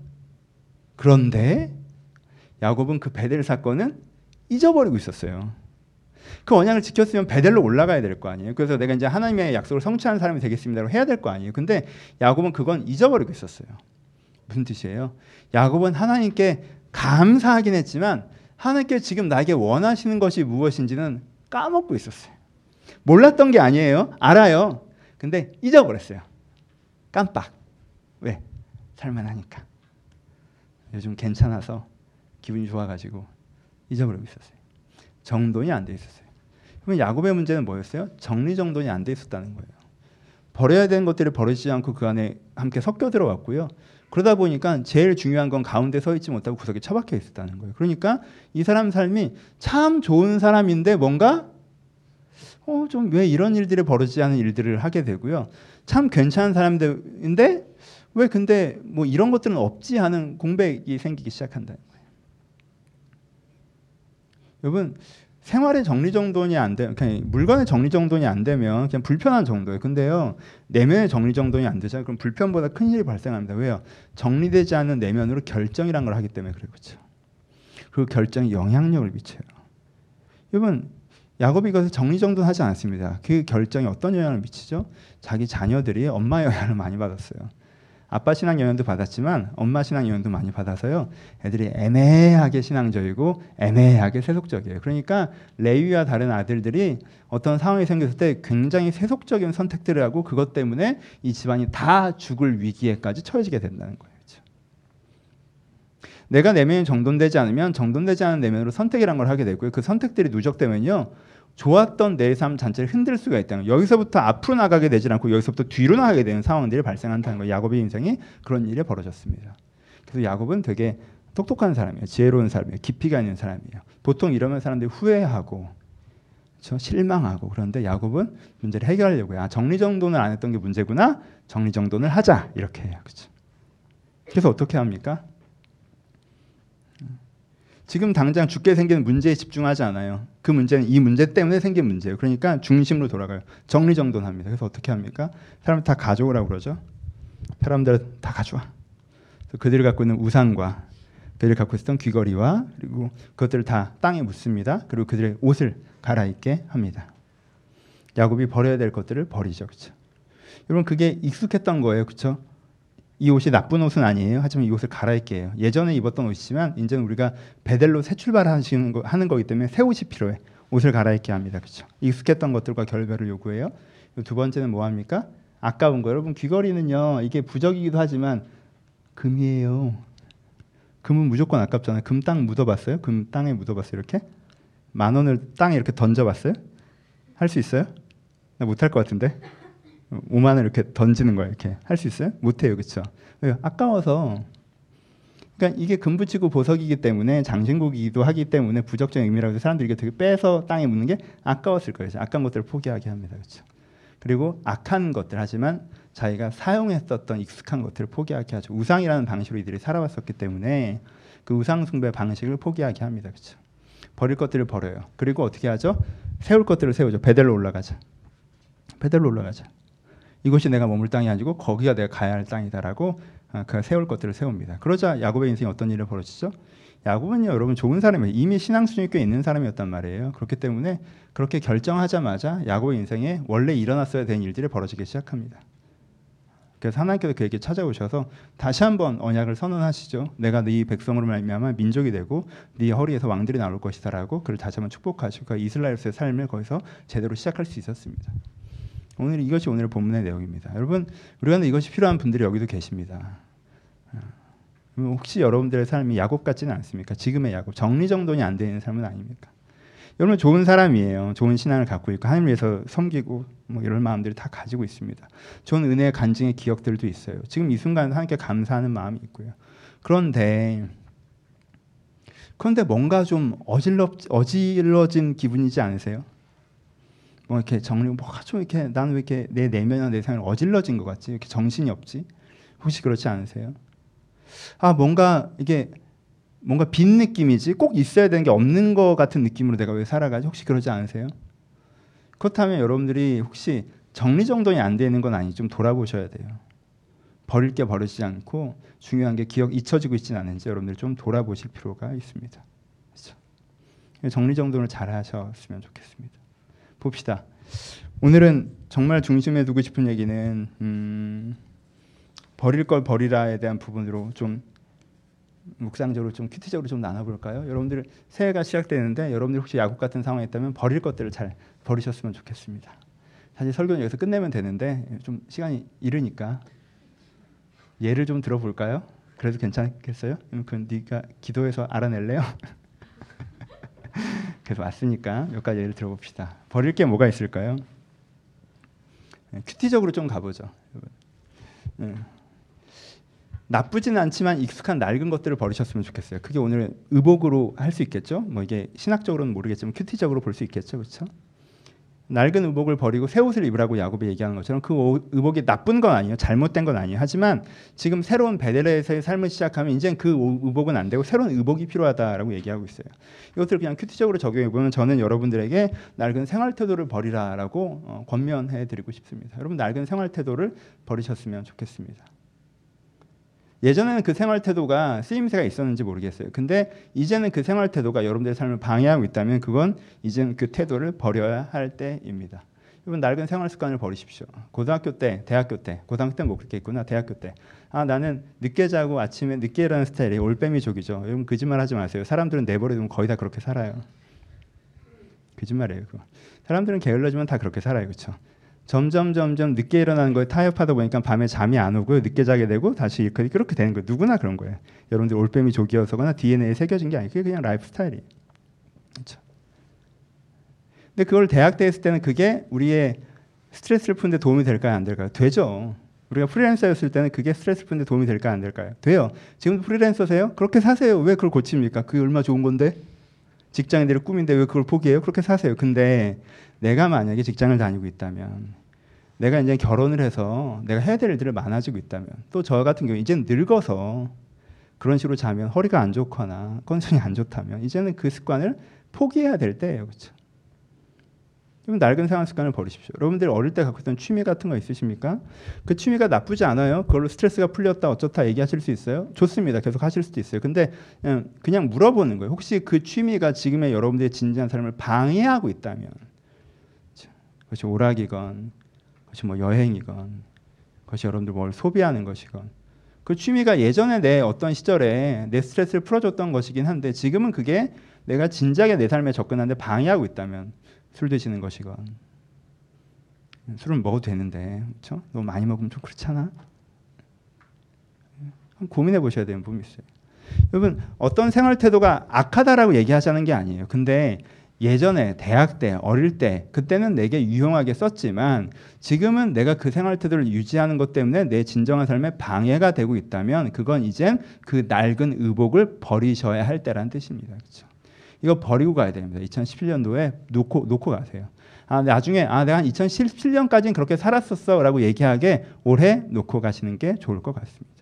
그런데 야곱은 그 베델 사건은 잊어버리고 있었어요. 그 언약을 지켰으면 베델로 올라가야 될 거 아니에요. 그래서 내가 이제 하나님의 약속을 성취하는 사람이 되겠습니다라고 해야 될 거 아니에요. 근데 야곱은 그건 잊어버리고 있었어요. 무슨 뜻이에요? 야곱은 하나님께 감사하긴 했지만 하나님께 지금 나에게 원하시는 것이 무엇인지는 까먹고 있었어요. 몰랐던 게 아니에요. 알아요. 근데 잊어버렸어요. 깜빡. 왜? 살만하니까. 요즘 괜찮아서 기분이 좋아가지고 잊어버리고 있었어요. 정돈이 안 돼 있었어요. 그러면 야곱의 문제는 뭐였어요? 정리정돈이 안 돼 있었다는 거예요. 버려야 되는 것들을 버리지 않고 그 안에 함께 섞여 들어왔고요. 그러다 보니까 제일 중요한 건 가운데 서 있지 못하고 구석에 처박혀 있었다는 거예요. 그러니까 이 사람 삶이 참 좋은 사람인데 뭔가 어, 좀 왜 이런 일들이 벌어지지 않은 일들을 하게 되고요. 참 괜찮은 사람들인데 왜 근데 뭐 이런 것들은 없지 하는 공백이 생기기 시작한다는 거예요. 여러분 생활의 정리정돈이 안 되면 그냥 물건의 정리정돈이 안 되면 그냥 불편한 정도예요. 근데요 내면의 정리정돈이 안 되잖아요. 그럼 불편보다 큰 일이 발생합니다. 왜요? 정리되지 않는 내면으로 결정이란 걸 하기 때문에 그래요. 그렇죠? 그리고 결정이 영향력을 미쳐요. 여러분 야곱이 이것을 정리정돈하지 않았습니다. 그 결정이 어떤 영향을 미치죠? 자기 자녀들이 엄마의 영향을 많이 받았어요. 아빠 신앙 영향도 받았지만 엄마 신앙 영향도 많이 받아서요. 애들이 애매하게 신앙적이고 애매하게 세속적이에요. 그러니까 레위와 다른 아들들이 어떤 상황이 생겼을 때 굉장히 세속적인 선택들을 하고 그것 때문에 이 집안이 다 죽을 위기에까지 처해지게 된다는 거예요. 그렇죠? 내가 내면이 정돈되지 않으면 정돈되지 않은 내면으로 선택이란 걸 하게 되고요. 그 선택들이 누적되면요. 좋았던 내 삶 전체를 흔들 수가 있다는 거예요. 여기서부터 앞으로 나가게 되지 않고 여기서부터 뒤로 나가게 되는 상황들이 발생한다는 거예요. 야곱의 인생이 그런 일이 벌어졌습니다. 그래서 야곱은 되게 똑똑한 사람이에요. 지혜로운 사람이에요. 깊이가 있는 사람이에요. 보통 이러면 사람들이 후회하고 그렇죠? 실망하고 그런데 야곱은 문제를 해결하려고 해요. 아, 정리정돈을 안 했던 게 문제구나. 정리정돈을 하자. 이렇게 해요. 그렇죠? 그래서 어떻게 합니까? 지금 당장 죽게 생기는 문제에 집중하지 않아요. 그 문제는 이 문제 때문에 생긴 문제예요. 그러니까 중심으로 돌아가요. 정리정돈합니다. 그래서 어떻게 합니까? 사람들 다 가져오라고 그러죠. 사람들 다 가져와. 그들이 갖고 있는 우상과 그들이 갖고 있었던 귀걸이와 그리고 그것들을 다 땅에 묻습니다. 그리고 그들의 옷을 갈아입게 합니다. 야곱이 버려야 될 것들을 버리죠. 그렇죠? 여러분 그게 익숙했던 거예요. 그렇죠? 이 옷이 나쁜 옷은 아니에요. 하지만 이 옷을 갈아입게 해요. 예전에 입었던 옷이지만 이제는 우리가 베델로 새 출발하시는 거 하는 거기 때문에 새 옷이 필요해. 옷을 갈아입게 합니다. 그렇죠? 익숙했던 것들과 결별을 요구해요. 두 번째는 뭐 합니까? 아까운 거. 여러분 귀걸이는요. 이게 부적이기도 하지만 금이에요. 금은 무조건 아깝잖아요. 금 땅 묻어봤어요? 금 땅에 묻어봤어요? 이렇게? 만 원을 땅에 이렇게 던져봤어요? 할 수 있어요? 나 못할 것 같은데? 오만 원 이렇게 던지는 거예요. 이렇게 할 수 있어요? 못해요, 그렇죠? 아까워서. 그러니까 이게 금붙이고 보석이기 때문에 장신구이기도 하기 때문에 부적적인 의미라고 해서 사람들이 이게 되게 빼서 땅에 묻는 게 아까웠을 거예요. 아까운 것들을 포기하게 합니다, 그렇죠? 그리고 악한 것들 하지만 자기가 사용했었던 익숙한 것들을 포기하게 하죠. 우상이라는 방식으로 이들이 살아왔었기 때문에 그 우상 숭배 방식을 포기하게 합니다, 그렇죠? 버릴 것들을 버려요. 그리고 어떻게 하죠? 세울 것들을 세우죠. 베델로 올라가자. 베델로 올라가자. 이곳이 내가 머물 땅이 아니고 거기가 내가 가야 할 땅이다라고 그 세울 것들을 세웁니다. 그러자 야곱의 인생에 어떤 일이 벌어지죠? 야곱은요, 여러분 좋은 사람이에요. 이미 신앙 수준이 꽤 있는 사람이었단 말이에요. 그렇기 때문에 그렇게 결정하자마자 야곱의 인생에 원래 일어났어야 되는 일들이 벌어지기 시작합니다. 그래서 하나님께서 그에게 찾아오셔서 다시 한번 언약을 선언하시죠. 내가 네 백성으로 말미암아 민족이 되고 네 허리에서 왕들이 나올 것이다라고 그를 다시 한번 축복하시고 그 이스라엘의 삶을 거기서 제대로 시작할 수 있었습니다. 오늘 이것이 오늘 본문의 내용입니다. 여러분 우리가 이것이 필요한 분들이 여기도 계십니다. 혹시 여러분들의 삶이 야곱 같지는 않습니까? 지금의 야곱, 정리정돈이 안 되는 삶은 아닙니까? 여러분 좋은 사람이에요. 좋은 신앙을 갖고 있고 하나님을 위해서 섬기고 뭐 이런 마음들을 다 가지고 있습니다. 좋은 은혜의 간증의 기억들도 있어요. 지금 이 순간 하나님께 감사하는 마음이 있고요. 그런데 그런데 뭔가 좀 어질러 어질러진 기분이지 않으세요? 뭐 이렇게 정리 뭐가 좀 이렇게 나는 왜 이렇게 내 내면이나 내 생활이 어질러진 것 같지? 이렇게 정신이 없지? 혹시 그렇지 않으세요? 아 뭔가 이게 뭔가 빈 느낌이지 꼭 있어야 되는 게 없는 것 같은 느낌으로 내가 왜 살아가지? 혹시 그러지 않으세요? 그렇다면 여러분들이 혹시 정리정돈이 안 되는 건 아니지 좀 돌아보셔야 돼요. 버릴 게 버리지 않고 중요한 게 기억 잊혀지고 있지는 않은지 여러분들 좀 돌아보실 필요가 있습니다. 그렇죠? 정리정돈을 잘 하셨으면 좋겠습니다. 봅시다. 오늘은 정말 중심에 두고 싶은 얘기는 음, 버릴 걸 버리라에 대한 부분으로 좀 묵상적으로 좀 큐티적으로 좀 나눠볼까요? 여러분들 새해가 시작되는데 여러분들 혹시 야곱 같은 상황에 있다면 버릴 것들을 잘 버리셨으면 좋겠습니다. 사실 설교는 여기서 끝내면 되는데 좀 시간이 이르니까 예를 좀 들어볼까요? 그래도 괜찮겠어요? 그 네가 기도해서 알아낼래요? 그래서 왔으니까 몇 가지 예를 들어봅시다. 버릴 게 뭐가 있을까요? 큐티적으로 좀 가보죠. 네. 나쁘진 않지만 익숙한 낡은 것들을 버리셨으면 좋겠어요. 그게 오늘 의복으로 할 수 있겠죠? 뭐 이게 신학적으로는 모르겠지만 큐티적으로 볼 수 있겠죠, 그렇죠? 낡은 의복을 버리고 새 옷을 입으라고 야곱이 얘기하는 것처럼 그 의복이 나쁜 건 아니에요. 잘못된 건 아니에요. 하지만 지금 새로운 베델에서의 삶을 시작하면 이제 그 의복은 안 되고 새로운 의복이 필요하다라고 얘기하고 있어요. 이것들을 그냥 큐티적으로 적용해 보면 저는 여러분들에게 낡은 생활 태도를 버리라라고 어, 권면해 드리고 싶습니다. 여러분 낡은 생활 태도를 버리셨으면 좋겠습니다. 예전에는 그 생활 태도가 쓰임새가 있었는지 모르겠어요. 근데 이제는 그 생활 태도가 여러분들의 삶을 방해하고 있다면 그건 이제는 그 태도를 버려야 할 때입니다. 여러분 낡은 생활 습관을 버리십시오. 고등학교 때, 대학교 때, 고등학교 때는 못 그렇게 했구나. 대학교 때. 아 나는 늦게 자고 아침에 늦게 일어나는 스타일이 올빼미족이죠. 여러분 거짓말 하지 마세요. 사람들은 내버려두면 거의 다 그렇게 살아요. 거짓말이에요. 그거. 사람들은 게을러지면 다 그렇게 살아요. 그렇죠? 점점 점점 늦게 일어나는 거에 타협하다 보니까 밤에 잠이 안 오고 늦게 자게 되고 다시 그렇게 되는 거예요. 누구나 그런 거예요. 여러분들 올빼미 족이어서거나 디엔에이에 새겨진 게 아니고 그게 그냥 라이프 스타일이에요. 그렇죠? 근데 그걸 대학 때 했을 때는 그게 우리의 스트레스를 푸는데 도움이 될까요? 안 될까요? 되죠. 우리가 프리랜서였을 때는 그게 스트레스 푸는데 도움이 될까요? 안 될까요? 돼요. 지금도 프리랜서세요? 그렇게 사세요. 왜 그걸 고칩니까? 그게 얼마나 좋은 건데? 직장인들의 꿈인데 왜 그걸 포기해요? 그렇게 사세요. 근데 내가 만약에 직장을 다니고 있다면 내가 이제 결혼을 해서 내가 해야 될 일들이 많아지고 있다면 또 저 같은 경우 이제는 늙어서 그런 식으로 자면 허리가 안 좋거나 컨디션이 안 좋다면 이제는 그 습관을 포기해야 될 때예요. 그렇죠? 그럼 낡은 생활 습관을 버리십시오. 여러분들 어릴 때 갖고 있던 취미 같은 거 있으십니까? 그 취미가 나쁘지 않아요. 그걸로 스트레스가 풀렸다 어쩌다 얘기하실 수 있어요? 좋습니다. 계속 하실 수도 있어요. 근데 그냥, 그냥 물어보는 거예요. 혹시 그 취미가 지금의 여러분들의 진지한 삶을 방해하고 있다면 그것이 오락이건 그것이 뭐 여행이건 그것이 여러분들 뭘 소비하는 것이건 그 취미가 예전에 내 어떤 시절에 내 스트레스를 풀어줬던 것이긴 한데 지금은 그게 내가 진작에 내 삶에 접근하는데 방해하고 있다면 술 드시는 것이건 술은 먹어도 되는데 그렇죠? 너무 많이 먹으면 좀 그렇잖아. 고민해 보셔야 되는 부분이 있어요. 여러분 어떤 생활 태도가 악하다라고 얘기하자는 게 아니에요. 근데 예전에 대학 때 어릴 때 그때는 내게 유용하게 썼지만 지금은 내가 그 생활 태도를 유지하는 것 때문에 내 진정한 삶에 방해가 되고 있다면 그건 이젠 그 낡은 의복을 버리셔야 할 때라는 뜻입니다. 그렇죠? 이거 버리고 가야 됩니다. 이천십칠 년도에 놓고 놓고 가세요. 아 나중에 아 내가 한 이천십칠 년까지는 그렇게 살았었어라고 얘기하게 올해 놓고 가시는 게 좋을 것 같습니다.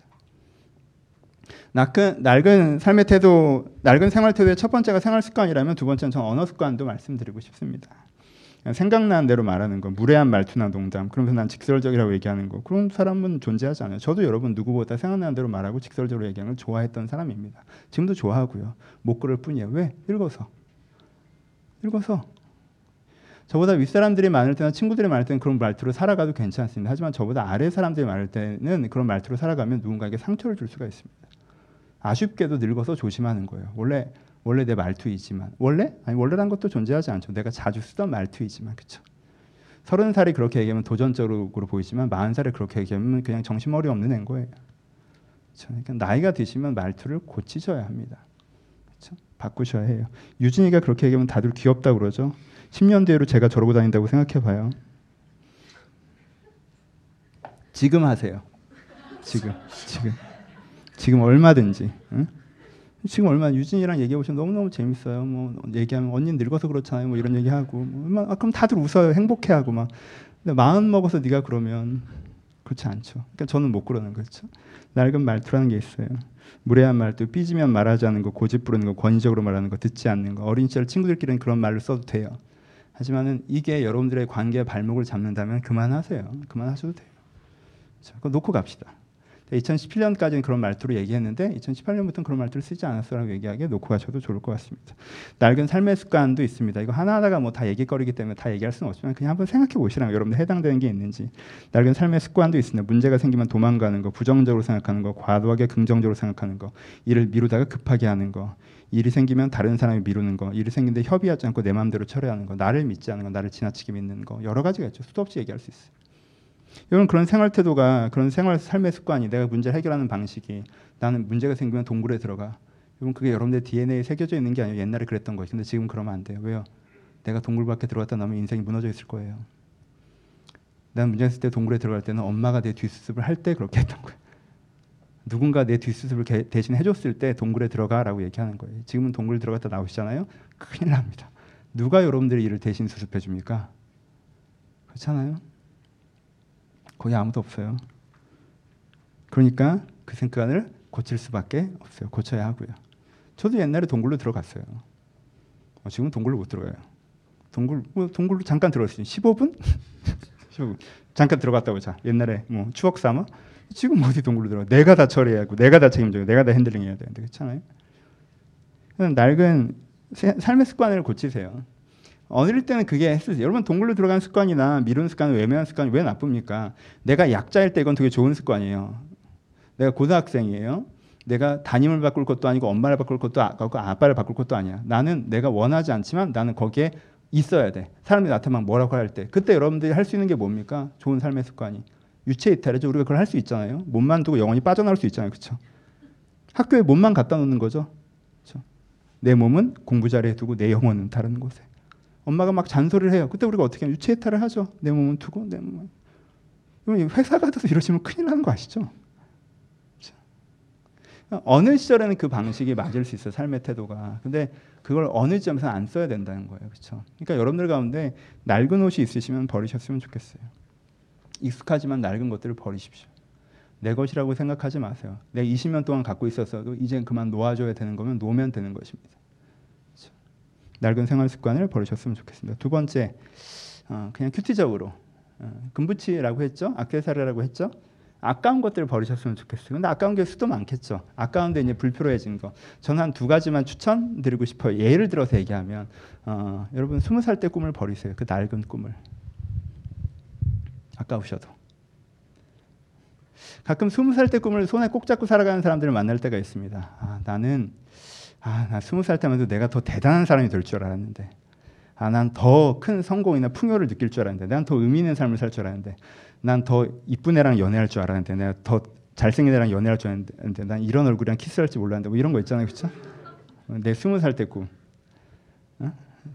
낡은, 낡은 삶의 태도, 낡은 생활 태도의 첫 번째가 생활 습관이라면 두 번째는 전 언어 습관도 말씀드리고 싶습니다. 생각나는 대로 말하는 거, 무례한 말투나 농담, 그러면서 난 직설적이라고 얘기하는 거, 그런 사람은 존재하지 않아요. 저도 여러분 누구보다 생각나는 대로 말하고 직설적으로 얘기하는 걸 좋아했던 사람입니다. 지금도 좋아하고요. 못 그럴 뿐이에요. 왜? 읽어서. 읽어서. 저보다 윗사람들이 많을 때나 친구들이 많을 때는 그런 말투로 살아가도 괜찮습니다. 하지만 저보다 아래 사람들이 많을 때는 그런 말투로 살아가면 누군가에게 상처를 줄 수가 있습니다. 아쉽게도 늙어서 조심하는 거예요. 원래 원래 내 말투이지만 원래 아니 원래란 것도 존재하지 않죠. 내가 자주 쓰던 말투이지만 그렇죠. 서른 살이 그렇게 얘기하면 도전적으로 보이지만 마흔 살에 그렇게 얘기하면 그냥 정신머리 없는 애인 거예요. 그렇죠? 그러니까 나이가 드시면 말투를 고치셔야 합니다. 그렇죠? 바꾸셔야 해요. 유진이가 그렇게 얘기하면 다들 귀엽다고 그러죠. 십 년 뒤로 제가 저러고 다닌다고 생각해봐요. 지금 하세요. 지금 지금. 지금 얼마든지 응? 지금 얼마 유진이랑 얘기해 보시면 너무너무 재밌어요. 뭐 얘기하면 언니 늙어서 그렇잖아요. 뭐 이런 얘기하고 뭐, 아, 그럼 다들 웃어요. 행복해하고 막. 근데 마음 먹어서 네가 그러면 그렇지 않죠. 그러니까 저는 못 그러는 거죠. 낡은 말투라는 게 있어요. 무례한 말투, 삐지면 말하지 않는 거, 고집 부르는 거, 권위적으로 말하는 거, 듣지 않는 거. 어린 시절 친구들끼리는 그런 말을 써도 돼요. 하지만은 이게 여러분들의 관계의 발목을 잡는다면 그만하세요. 그만하셔도 돼요. 자, 그거 놓고 갑시다. 이천십칠 년까지는 그런 말투로 얘기했는데 이천십팔 년부터는 그런 말투를 쓰지 않았어라고 얘기하기에 놓고 가셔도 좋을 것 같습니다. 낡은 삶의 습관도 있습니다. 이거 하나하나가 뭐 다 얘기거리기 때문에 다 얘기할 수는 없지만 그냥 한번 생각해 보시라고 여러분들 해당되는 게 있는지. 낡은 삶의 습관도 있습니다. 문제가 생기면 도망가는 거, 부정적으로 생각하는 거, 과도하게 긍정적으로 생각하는 거, 일을 미루다가 급하게 하는 거, 일이 생기면 다른 사람이 미루는 거, 일이 생기는데 협의하지 않고 내 마음대로 처리하는 거, 나를 믿지 않는 거, 나를 지나치게 믿는 거, 여러 가지가 있죠. 수도 없이 얘기할 수 있어요. 여러분 그런 생활 태도가, 그런 생활 삶의 습관이, 내가 문제를 해결하는 방식이, 나는 문제가 생기면 동굴에 들어가. 여러분 그게 여러분들 디엔에이에 새겨져 있는 게 아니에요. 옛날에 그랬던 거지. 근데 지금 그러면 안 돼요. 왜요? 내가 동굴 밖에 들어갔다 나면 인생이 무너져 있을 거예요. 난 문제 있을 때 동굴에 들어갈 때는 엄마가 내 뒷수습을 할 때 그렇게 했던 거예요. 누군가 내 뒷수습을 대신 해줬을 때 동굴에 들어가라고 얘기하는 거예요. 지금은 동굴 들어갔다 나오시잖아요. 큰일 납니다. 누가 여러분들의 일을 대신 수습해 줍니까? 그렇잖아요. 거기 아무도 없어요. 그러니까 그 생각을 고칠 수밖에 없어요. 고쳐야 하고요. 저도 옛날에 동굴로 들어갔어요. 어, 지금은 동굴로 못 들어가요. 동굴, 뭐 동굴로 잠깐 들어갔어요. 십오 분? 십오 분. 잠깐 들어갔다고 자. 옛날에 뭐 추억 삼아. 지금 어디 동굴로 들어가? 내가 다 처리해야 하고, 내가 다 책임져야, 내가 다 핸들링해야 되는데 그렇잖아요. 낡은 삶의 습관을 고치세요. 어릴 때는 그게 했어요. 여러분 동굴로 들어가는 습관이나 미루는 습관, 외면하는 습관이 왜 나쁩니까? 내가 약자일 때 이건 되게 좋은 습관이에요. 내가 고등학생이에요. 내가 담임을 바꿀 것도 아니고 엄마를 바꿀 것도 아니고 아빠를 바꿀 것도 아니야. 나는 내가 원하지 않지만 나는 거기에 있어야 돼. 사람들이 나한테 막 뭐라고 할 때. 그때 여러분들이 할 수 있는 게 뭡니까? 좋은 삶의 습관이. 유체 이탈이죠. 우리가 그걸 할 수 있잖아요. 몸만 두고 영원히 빠져나올 수 있잖아요. 그렇죠? 학교에 몸만 갖다 놓는 거죠. 그렇죠? 내 몸은 공부 자리에 두고 내 영혼은 다른 곳에. 엄마가 막 잔소리를 해요. 그때 우리가 어떻게 하면 유체 이탈을 하죠. 내 몸은 두고 내 몸은. 회사 가서 이러시면 큰일 나는 거 아시죠? 어느 시절에는 그 방식이 맞을 수 있어요. 삶의 태도가. 근데 그걸 어느 지점에서 안 써야 된다는 거예요. 그렇죠? 그러니까 여러분들 가운데 낡은 옷이 있으시면 버리셨으면 좋겠어요. 익숙하지만 낡은 것들을 버리십시오. 내 것이라고 생각하지 마세요. 내가 이십 년 동안 갖고 있었어도 이제 그만 놓아줘야 되는 거면 놓으면 되는 것입니다. 그렇죠? 낡은 생활 습관을 버리셨으면 좋겠습니다. 두 번째, 어, 그냥 큐티적으로 어, 금붙이라고 했죠. 액세서리라고 했죠. 아까운 것들을 버리셨으면 좋겠어요. 근데 아까운 게 수도 많겠죠. 아까운데 이제 불필요해진 거. 저는 한 두 가지만 추천드리고 싶어요. 예를 들어서 얘기하면 어, 여러분 스무 살 때 꿈을 버리세요. 그 낡은 꿈을. 아까우셔도. 가끔 스무 살 때 꿈을 손에 꼭 잡고 살아가는 사람들을 만날 때가 있습니다. 아, 나는 아, 나 스무 살 때만 해도 내가 더 대단한 사람이 될 줄 알았는데, 아, 난 더 큰 성공이나 풍요를 느낄 줄 알았는데, 난 더 의미 있는 삶을 살 줄 알았는데, 난 더 이쁜 애랑 연애할 줄 알았는데, 내가 더 잘생긴 애랑 연애할 줄 알았는데, 난 이런 얼굴이랑 키스할 줄 몰랐는데, 뭐 이런 거 있잖아요, 그렇죠? 내 스무 살 때 꿈. 어?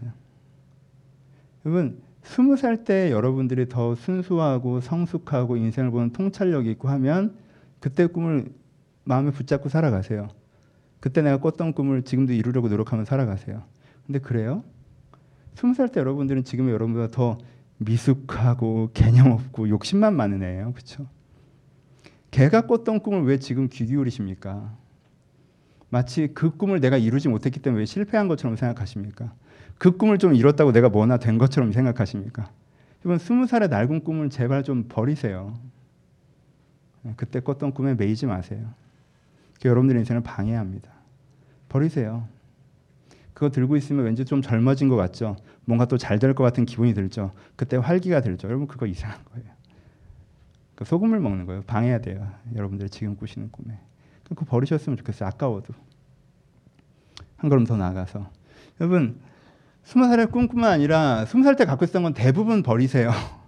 여러분, 스무 살 때 여러분들이 더 순수하고 성숙하고 인생을 보는 통찰력이 있고 하면 그때 꿈을 마음에 붙잡고 살아가세요. 그때 내가 꿨던 꿈을 지금도 이루려고 노력하면 살아가세요. 근데 그래요? 스무 살 때 여러분들은 지금의 여러분보다 더 미숙하고 개념 없고 욕심만 많은 애예요. 그렇죠? 걔가 꿨던 꿈을 왜 지금 귀 기울이십니까? 마치 그 꿈을 내가 이루지 못했기 때문에 왜 실패한 것처럼 생각하십니까? 그 꿈을 좀 이뤘다고 내가 뭐나 된 것처럼 생각하십니까? 여러분 스무 살의 낡은 꿈을 제발 좀 버리세요. 그때 꿨던 꿈에 매이지 마세요. 그게 여러분들의 인생을 방해합니다. 버리세요. 그거 들고 있으면 왠지 좀 젊어진 것 같죠? 뭔가 또 잘 될 것 같은 기분이 들죠? 그때 활기가 들죠? 여러분 그거 이상한 거예요. 그 소금을 먹는 거예요. 방해해야 돼요. 여러분들 지금 꾸시는 꿈에. 그거 버리셨으면 좋겠어요. 아까워도. 한 걸음 더 나아가서. 여러분 스무 살의 꿈뿐만 아니라 스무 살 때 갖고 있었던 건 대부분 버리세요.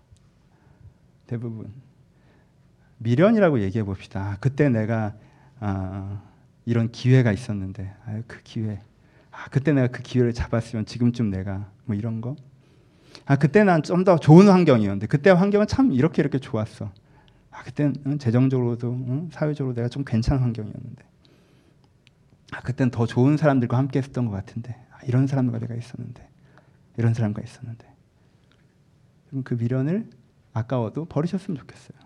대부분. 미련이라고 얘기해 봅시다. 그때 내가 아, 이런 기회가 있었는데 아유, 그 기회. 아, 그때 내가 그 기회를 잡았으면 지금쯤 내가 뭐 이런 거. 아, 그때 난 좀 더 좋은 환경이었는데 그때 환경은 참 이렇게 이렇게 좋았어. 아, 그때 응, 재정적으로도 응, 사회적으로 내가 좀 괜찮은 환경이었는데. 아, 그때는 더 좋은 사람들과 함께 했었던 것 같은데. 아, 이런 사람과 내가 있었는데. 이런 사람과 있었는데. 그 미련을 아까워도 버리셨으면 좋겠어요.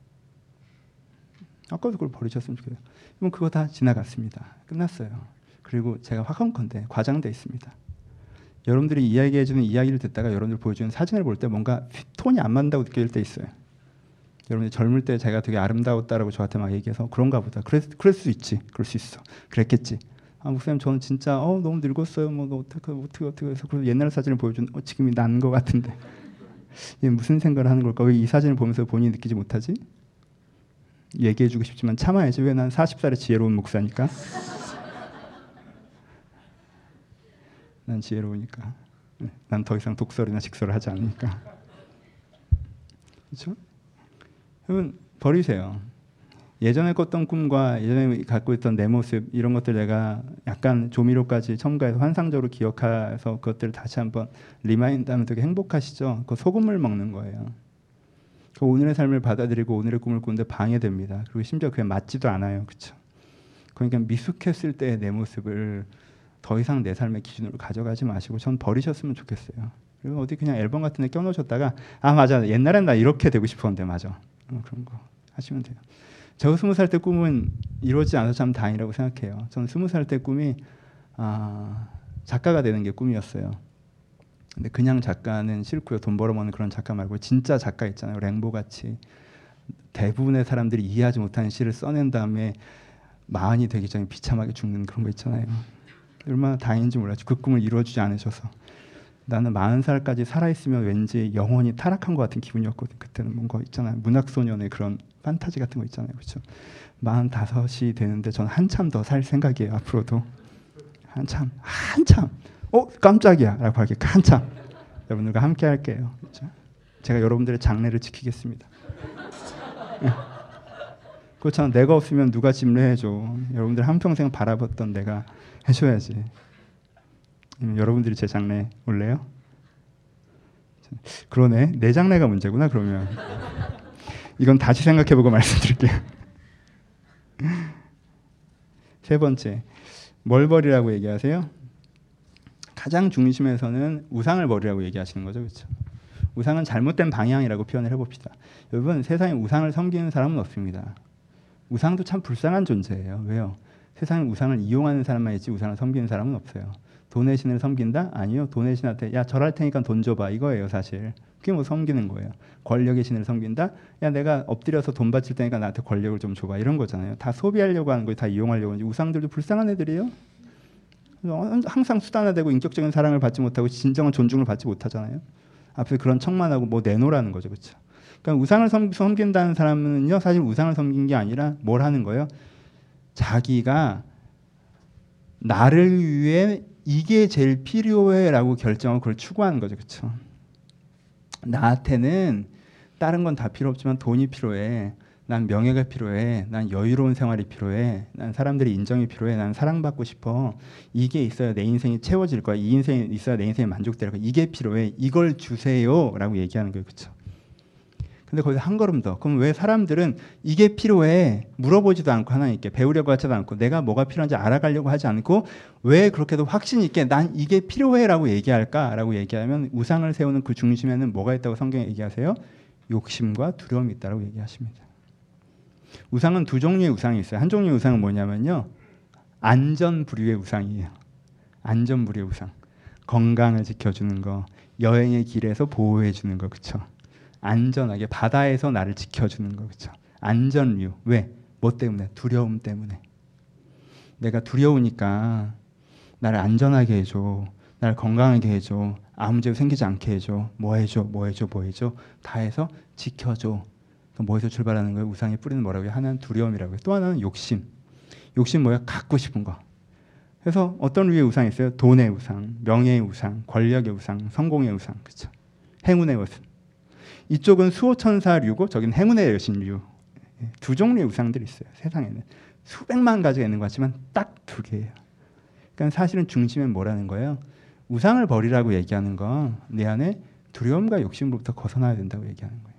아까워도 그걸 버리셨으면 좋겠어요. 그럼 그거 다 지나갔습니다. 끝났어요. 그리고 제가 화강컨대 과장돼 있습니다. 여러분들이 이야기해주는 이야기를 듣다가 여러분들 보여주는 사진을 볼 때 뭔가 톤이 안 맞는다고 느낄 때 있어요. 여러분 젊을 때 제가 되게 아름다웠다라고 저한테 막 얘기해서 그런가 보다. 그랬, 그럴 수 있지. 그럴 수 있어. 그랬겠지. 아 목사님 저는 진짜 어 너무 늙었어요. 뭐 어떻게 어떻게 어떻게 해서 그 옛날 사진을 보여준 어, 지금이 난 것 같은데 이게 무슨 생각을 하는 걸까? 왜 이 사진을 보면서 본인이 느끼지 못하지? 얘기해주고 싶지만 참아야지. 왜 난 마흔 살에 지혜로운 목사니까. 난 지혜로우니까. 난 더 이상 독설이나 직설을 하지 않으니까. 그렇죠? 여러분 버리세요. 예전에 꿨던 꿈과 예전에 갖고 있던 내 모습 이런 것들 내가 약간 조미료까지 첨가해서 환상적으로 기억해서 그것들을 다시 한번 리마인드하면 되게 행복하시죠? 그 소금을 먹는 거예요. 그 오늘의 삶을 받아들이고 오늘의 꿈을 꾸는데 방해됩니다. 그리고 심지어 그게 맞지도 않아요. 그렇죠? 그러니까 미숙했을 때의 내 모습을 더 이상 내 삶의 기준으로 가져가지 마시고 전 버리셨으면 좋겠어요. 그리고 어디 그냥 앨범 같은 데 껴놓으셨다가 아 맞아 옛날엔 나 이렇게 되고 싶었는데 맞아 어, 그런 거 하시면 돼요. 저 스무 살 때 꿈은 이루어지지 않아서 참 다행이라고 생각해요. 저는 스무 살 때 꿈이 아, 작가가 되는 게 꿈이었어요. 근데 그냥 작가는 싫고요. 돈 벌어먹는 그런 작가 말고 진짜 작가 있잖아요. 랭보같이 대부분의 사람들이 이해하지 못하는 시를 써낸 다음에 마흔이 되기 전에 비참하게 죽는 그런 거 있잖아요. 얼마나 다행인지 몰라요. 그 꿈을 이루어주지 않으셔서. 나는 마흔 살까지 살아있으면 왠지 영혼이 타락한 것 같은 기분이었거든. 그때는 뭔가 있잖아요. 문학소년의 그런 판타지 같은 거 있잖아요. 그렇죠? 마흔다섯이 되는데 전 한참 더 살 생각이에요. 앞으로도. 한참. 한참. 어? 깜짝이야. 라고 하게 한참. 여러분들과 함께 할게요. 그렇죠? 제가 여러분들의 장래를 지키겠습니다. 그렇잖아. 내가 없으면 누가 침례해줘. 여러분들 한평생 바라봤던 내가 해줘야지. 여러분들이 제 장래 올래요? 그러네. 내 장래가 문제구나 그러면. 이건 다시 생각해보고 말씀드릴게요. 세 번째, 뭘 버리라고 얘기하세요? 가장 중심에서는 우상을 버리라고 얘기하시는 거죠. 그렇죠? 우상은 잘못된 방향이라고 표현을 해봅시다. 여러분 세상에 우상을 섬기는 사람은 없습니다. 우상도 참 불쌍한 존재예요. 왜요? 세상에 우상을 이용하는 사람만 있지 우상을 섬기는 사람은 없어요. 돈의 신을 섬긴다? 아니요. 돈의 신한테 야 절할 테니까 돈 줘봐 이거예요 사실. 그게 뭐 섬기는 거예요. 권력의 신을 섬긴다? 야 내가 엎드려서 돈 바칠 테니까 나한테 권력을 좀 줘봐 이런 거잖아요. 다 소비하려고 하는 거예요. 다 이용하려고 하는 우상들도 불쌍한 애들이에요. 항상 수단화되고 인격적인 사랑을 받지 못하고 진정한 존중을 받지 못하잖아요. 앞에서 그런 척만 하고 뭐 내놓으라는 거죠. 그렇죠? 그러니까 우상을 섬, 섬긴다는 사람은요 사실 우상을 섬긴 게 아니라 뭘 하는 거예요? 자기가 나를 위해 이게 제일 필요해라고 결정하고 그걸 추구하는 거죠. 그렇죠? 나한테는 다른 건 다 필요 없지만 돈이 필요해. 난 명예가 필요해. 난 여유로운 생활이 필요해. 난 사람들이 인정이 필요해. 난 사랑받고 싶어. 이게 있어야 내 인생이 채워질 거야. 이 인생이 있어야 내 인생이 만족될 거야. 이게 필요해. 이걸 주세요라고 얘기하는 거예요. 그렇죠? 근데 거기서 한 걸음 더. 그럼 왜 사람들은 이게 필요해 물어보지도 않고 하나님께 배우려고 하지도 않고 내가 뭐가 필요한지 알아가려고 하지 않고 왜 그렇게도 확신 있게 난 이게 필요해라고 얘기할까라고 얘기하면 우상을 세우는 그 중심에는 뭐가 있다고 성경에 얘기하세요? 욕심과 두려움이 있다고 얘기하십니다. 우상은 두 종류의 우상이 있어요. 한 종류의 우상은 뭐냐면요. 안전부류의 우상이에요. 안전부류의 우상. 건강을 지켜주는 거, 여행의 길에서 보호해주는 거, 그렇죠? 안전하게 바다에서 나를 지켜주는 거, 그렇죠? 안전류. 왜? 뭐 때문에? 두려움 때문에. 내가 두려우니까 나를 안전하게 해줘. 나를 건강하게 해줘. 아무 문제 생기지 않게 해줘. 뭐 해줘, 뭐 해줘, 뭐 해줘. 다 해서 지켜줘. 뭐에서 출발하는 거예요? 우상의 뿌리는 뭐라고요? 하나는 두려움이라고요. 또 하나는 욕심. 욕심 뭐야? 갖고 싶은 거. 그래서 어떤 류의 우상이 있어요? 돈의 우상, 명예의 우상, 권력의 우상, 성공의 우상, 그렇죠? 행운의 우상. 이쪽은 수호천사류고 저긴 행운의 여신류. 두 종류의 우상들이 있어요. 세상에는 수백만 가지가 있는 것 같지만 딱 두 개예요. 그러니까 사실은 중심엔 뭐라는 거예요? 우상을 버리라고 얘기하는 건 내 안에 두려움과 욕심으로부터 벗어나야 된다고 얘기하는 거예요.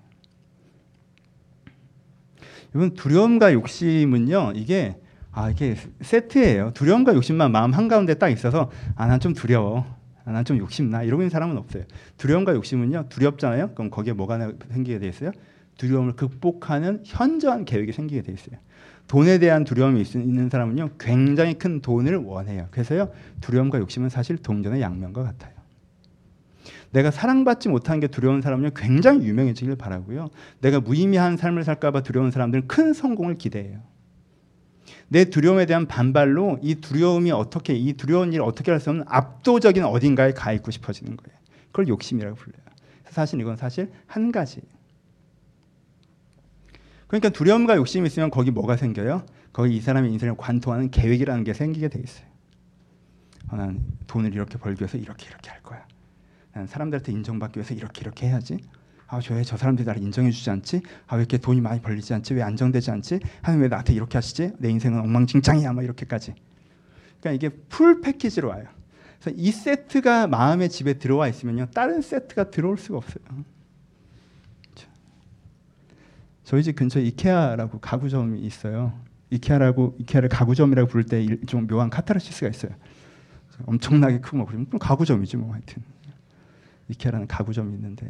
여러분 두려움과 욕심은요 이게 아 이게 세트예요. 두려움과 욕심만 마음 한가운데 딱 있어서 아 난 좀 두려워. 아, 난 좀 욕심나 이러고 있는 사람은 없어요. 두려움과 욕심은요 두렵잖아요. 그럼 거기에 뭐가 생기게 돼 있어요? 두려움을 극복하는 현저한 계획이 생기게 돼 있어요. 돈에 대한 두려움이 있, 있는 사람은요 굉장히 큰 돈을 원해요. 그래서요 두려움과 욕심은 사실 동전의 양면과 같아요. 내가 사랑받지 못하는 게 두려운 사람은 굉장히 유명해지길 바라고요. 내가 무의미한 삶을 살까 봐 두려운 사람들은 큰 성공을 기대해요. 내 두려움에 대한 반발로 이 두려움이 어떻게 이 두려운 일을 어떻게 할 수 없는 압도적인 어딘가에 가 있고 싶어지는 거예요. 그걸 욕심이라고 불러요. 사실 이건 사실 한 가지예요. 그러니까 두려움과 욕심이 있으면 거기 뭐가 생겨요? 거기 이 사람의 인생을 관통하는 계획이라는 게 생기게 돼 있어요. 어, 난 돈을 이렇게 벌기 위해서 이렇게 이렇게 할 거야. 난 사람들한테 인정받기 위해서 이렇게 이렇게 해야지. 아, 왜 저 사람들이 나를 인정해주지 않지? 아, 왜 이렇게 돈이 많이 벌리지 않지? 왜 안정되지 않지? 하나님 왜 나한테 이렇게 하시지? 내 인생은 엉망진창이야. 막 이렇게까지. 그러니까 이게 풀 패키지로 와요. 그래서 이 세트가 마음의 집에 들어와 있으면요, 다른 세트가 들어올 수가 없어요. 저희 집 근처에 이케아라고 가구점이 있어요. 이케아라고 이케아를 가구점이라고 부를 때 좀 묘한 카타르시스가 있어요. 엄청나게 크고 막 그러면 가구점이지 뭐 하여튼. 이케아라는 가구점이 있는데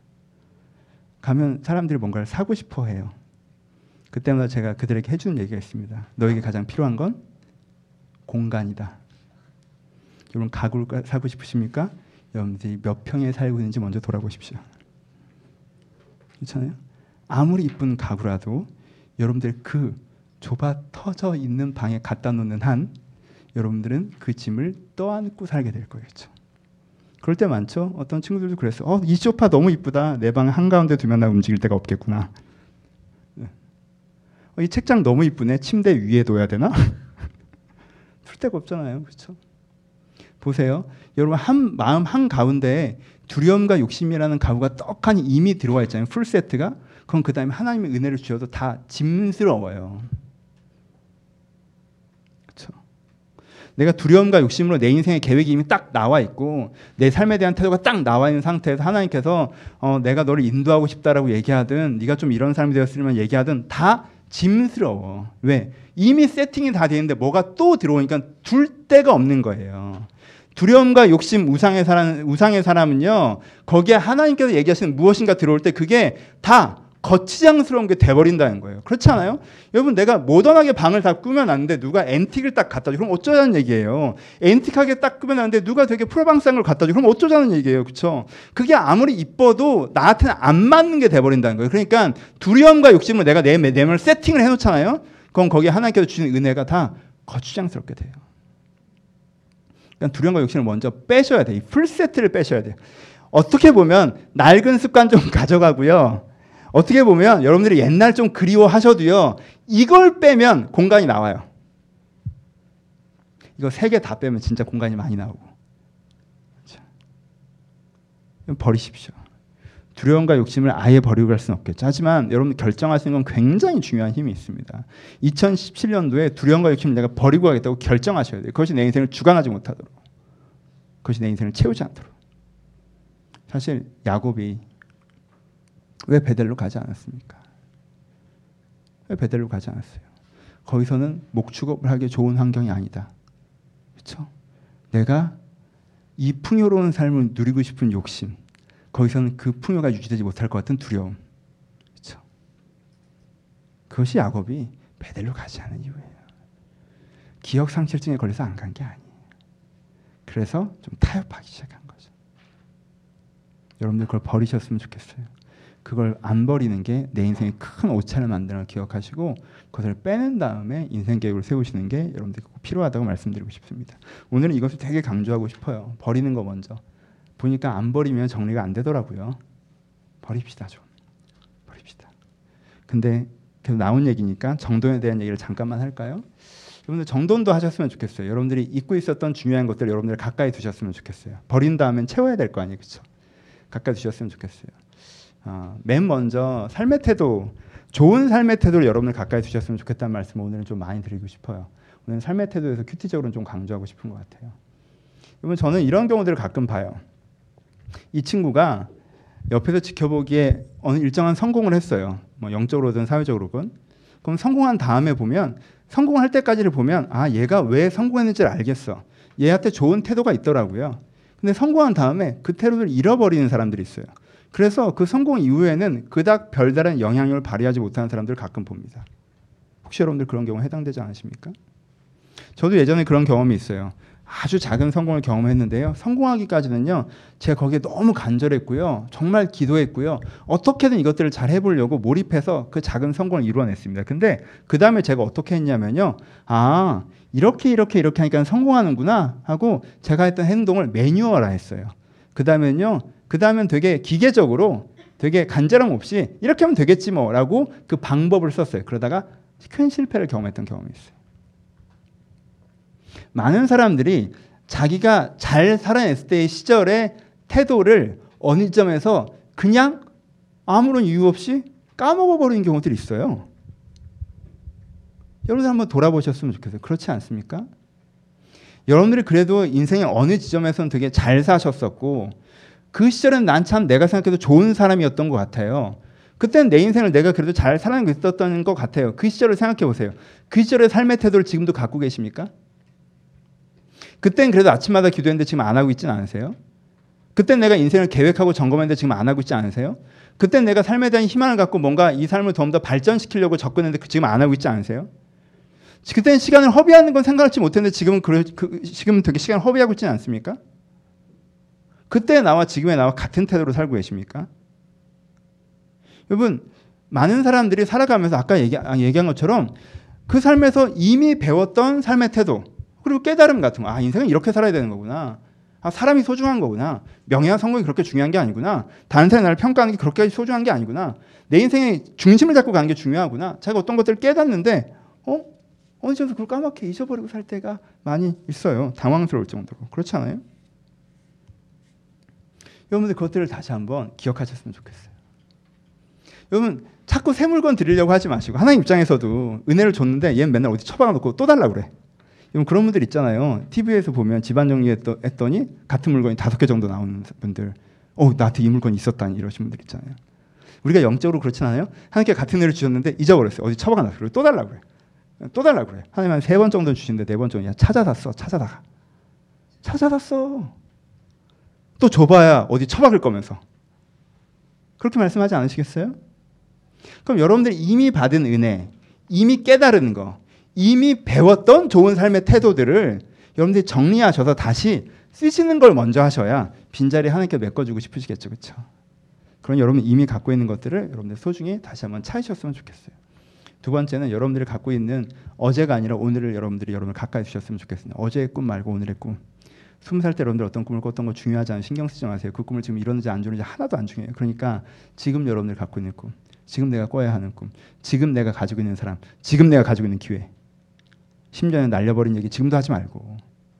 가면 사람들이 뭔가를 사고 싶어 해요. 그때마다 제가 그들에게 해주는 얘기가 있습니다. 너에게 가장 필요한 건 공간이다. 여러분 가구를 사고 싶으십니까? 여러분들이 몇 평에 살고 있는지 먼저 돌아보십시오. 그렇잖아요? 아무리 이쁜 가구라도 여러분들 그 좁아 터져 있는 방에 갖다 놓는 한 여러분들은 그 짐을 떠안고 살게 될 거겠죠. 그럴 때 많죠. 어떤 친구들도 그랬어. 어, 이 소파 너무 이쁘다. 내 방 한가운데 두면 나 움직일 데가 없겠구나. 어, 이 책장 너무 이쁘네. 침대 위에 둬야 되나? 둘 데가 없잖아요. 그렇죠? 보세요. 여러분 한 마음 한 가운데 두려움과 욕심이라는 가구가 떡하니 이미 들어와 있잖아요. 풀 세트가. 그럼 그 다음에 하나님의 은혜를 주셔도 다 짐스러워요. 그렇죠? 내가 두려움과 욕심으로 내 인생의 계획이 이미 딱 나와 있고 내 삶에 대한 태도가 딱 나와 있는 상태에서 하나님께서 어, 내가 너를 인도하고 싶다라고 얘기하든 네가 좀 이런 삶이 되었으면 얘기하든 다 짐스러워. 왜? 이미 세팅이 다 되어 있는데 뭐가 또 들어오니까 둘 데가 없는 거예요. 두려움과 욕심, 우상의 사람, 우상의 사람은요, 거기에 하나님께서 얘기하시는 무엇인가 들어올 때 그게 다 거치장스러운 게 돼버린다는 거예요. 그렇지 않아요? 여러분 내가 모던하게 방을 다 꾸며놨는데 누가 앤틱을 딱 갖다 줘. 그럼 어쩌자는 얘기예요. 앤틱하게 딱 꾸며놨는데 누가 되게 프로방스한 걸 갖다 줘. 그럼 어쩌자는 얘기예요. 그렇죠? 그게 아무리 이뻐도 나한테는 안 맞는 게 돼버린다는 거예요. 그러니까 두려움과 욕심을 내가 내 내면을 세팅을 해놓잖아요. 그럼 거기에 하나님께서 주시는 은혜가 다 거추장스럽게 돼요. 그러니까 두려움과 욕심을 먼저 빼셔야 돼요. 이 풀세트를 빼셔야 돼요. 어떻게 보면 낡은 습관 좀 가져가고요. 어떻게 보면 여러분들이 옛날 좀 그리워하셔도요. 이걸 빼면 공간이 나와요. 이거 세 개 다 빼면 진짜 공간이 많이 나오고. 그렇죠? 버리십시오. 두려움과 욕심을 아예 버리고 갈 수는 없겠죠. 하지만 여러분 결정하시는 건 굉장히 중요한 힘이 있습니다. 이천십칠 년도에 두려움과 욕심을 내가 버리고 가겠다고 결정하셔야 돼요. 그것이 내 인생을 주관하지 못하도록. 그것이 내 인생을 채우지 않도록. 사실 야곱이 왜 베델로 가지 않았습니까? 왜 베델로 가지 않았어요? 거기서는 목축업을 하기 좋은 환경이 아니다. 그렇죠? 내가 이 풍요로운 삶을 누리고 싶은 욕심, 거기서는 그 풍요가 유지되지 못할 것 같은 두려움. 그렇죠? 그것이 야곱이 베델로 가지 않은 이유예요. 기억상실증에 걸려서 안 간 게 아니에요. 그래서 좀 타협하기 시작한 거죠. 여러분들 그걸 버리셨으면 좋겠어요. 그걸 안 버리는 게 내 인생에 큰 오차를 만드는 걸 기억하시고 그것을 빼낸 다음에 인생 계획을 세우시는 게 여러분들께 꼭 필요하다고 말씀드리고 싶습니다. 오늘은 이것을 되게 강조하고 싶어요. 버리는 거 먼저. 보니까 안 버리면 정리가 안 되더라고요. 버립시다 좀. 버립시다. 근데 계속 나온 얘기니까 정돈에 대한 얘기를 잠깐만 할까요? 여러분들 정돈도 하셨으면 좋겠어요. 여러분들이 잊고 있었던 중요한 것들 여러분들 가까이 두셨으면 좋겠어요. 버린 다음엔 채워야 될 거 아니에요. 그렇죠? 가까이 두셨으면 좋겠어요. 어, 맨 먼저 삶의 태도, 좋은 삶의 태도를 여러분들 가까이 두셨으면 좋겠다는 말씀을 오늘은 좀 많이 드리고 싶어요. 오늘 삶의 태도에서 큐티적으로 좀 강조하고 싶은 것 같아요. 여러분 저는 이런 경우들을 가끔 봐요. 이 친구가 옆에서 지켜보기에 어느 일정한 성공을 했어요. 뭐 영적으로든 사회적으로든. 그럼 성공한 다음에 보면 성공할 때까지를 보면 아 얘가 왜 성공했는지를 알겠어. 얘한테 좋은 태도가 있더라고요. 근데 성공한 다음에 그 태도를 잃어버리는 사람들이 있어요. 그래서 그 성공 이후에는 그닥 별다른 영향력을 발휘하지 못하는 사람들을 가끔 봅니다. 혹시 여러분들 그런 경우에 해당되지 않으십니까? 저도 예전에 그런 경험이 있어요. 아주 작은 성공을 경험했는데요. 성공하기까지는요. 제가 거기에 너무 간절했고요. 정말 기도했고요. 어떻게든 이것들을 잘 해보려고 몰입해서 그 작은 성공을 이루어냈습니다. 근데 그 다음에 제가 어떻게 했냐면요. 아, 이렇게 이렇게 이렇게 하니까 성공하는구나 하고 제가 했던 행동을 매뉴얼화했어요. 그 다음에는요. 그 다음엔 되게 기계적으로 되게 간절함 없이 이렇게 하면 되겠지 뭐라고 그 방법을 썼어요. 그러다가 큰 실패를 경험했던 경험이 있어요. 많은 사람들이 자기가 잘 살아냈을 때의 시절의 태도를 어느 점에서 그냥 아무런 이유 없이 까먹어버리는 경우들이 있어요. 여러분들 한번 돌아보셨으면 좋겠어요. 그렇지 않습니까? 여러분들이 그래도 인생의 어느 지점에서는 되게 잘 사셨었고 그 시절은 난 참 내가 생각해도 좋은 사람이었던 것 같아요. 그때는 내 인생을 내가 그래도 잘 살아내고 있었던 것 같아요. 그 시절을 생각해 보세요. 그 시절의 삶의 태도를 지금도 갖고 계십니까? 그땐 그래도 아침마다 기도했는데 지금 안 하고 있지는 않으세요? 그땐 내가 인생을 계획하고 점검했는데 지금 안 하고 있지 않으세요? 그땐 내가 삶에 대한 희망을 갖고 뭔가 이 삶을 좀 더 발전시키려고 접근했는데 지금 안 하고 있지 않으세요? 그땐 시간을 허비하는 건 생각하지 못했는데 지금은 그래, 그, 지금은 되게 시간을 허비하고 있지는 않습니까? 그때 나와 지금의 나와 같은 태도로 살고 계십니까? 여러분, 많은 사람들이 살아가면서 아까 얘기, 얘기한 것처럼 그 삶에서 이미 배웠던 삶의 태도 그리고 깨달음 같은 거. 아, 인생은 이렇게 살아야 되는 거구나. 아, 사람이 소중한 거구나. 명예와 성공이 그렇게 중요한 게 아니구나. 다른 사람이 나를 평가하는 게 그렇게 소중한 게 아니구나. 내 인생의 중심을 잡고 가는 게 중요하구나. 자기가 어떤 것들을 깨닫는데 어? 어느 정도 그걸 까맣게 잊어버리고 살 때가 많이 있어요. 당황스러울 정도로. 그렇지 않아요? 여러분들 그것들을 다시 한번 기억하셨으면 좋겠어요. 여러분 자꾸 새 물건 드리려고 하지 마시고 하나님 입장에서도 은혜를 줬는데 얘는 맨날 어디 처박아 놓고 또 달라고 그래. 여러분 그런 분들 있잖아요. 티비에서 보면 집안 정리했더니 같은 물건이 다섯 개 정도 나오는 분들. 어, 나한테 이 물건이 있었다니 이러신 분들 있잖아요. 우리가 영적으로 그렇진 않아요? 하나님께 같은 은혜를 주셨는데 잊어버렸어요. 어디 처박아 놨어요. 또 달라고 그래. 또 달라고 그래. 하나님 한 세 번 정도 주시는데 네 번 정도 야, 찾아다 써. 찾아다가. 찾아다 써. 또 줘봐야 어디 처박을 거면서. 그렇게 말씀하지 않으시겠어요? 그럼 여러분들이 이미 받은 은혜, 이미 깨달은 거, 이미 배웠던 좋은 삶의 태도들을 여러분들이 정리하셔서 다시 쓰시는 걸 먼저 하셔야 빈자리 하나님께 메꿔주고 싶으시겠죠. 그렇죠? 그럼 여러분 이미 갖고 있는 것들을 여러분들 소중히 다시 한번 찾으셨으면 좋겠어요. 두 번째는 여러분들이 갖고 있는 어제가 아니라 오늘을 여러분들이 여러분을 가까이 두셨으면 좋겠습니다. 어제의 꿈 말고 오늘의 꿈. 스무 살 때 여러분들 어떤 꿈을 꿨던 거 중요하지 않아요. 신경 쓰지 마세요. 그 꿈을 지금 이루는지 안 이루는지 하나도 안 중요해요. 그러니까 지금 여러분들 갖고 있는 꿈, 지금 내가 꿔야 하는 꿈, 지금 내가 가지고 있는 사람, 지금 내가 가지고 있는 기회. 심지어는 날려버린 얘기 지금도 하지 말고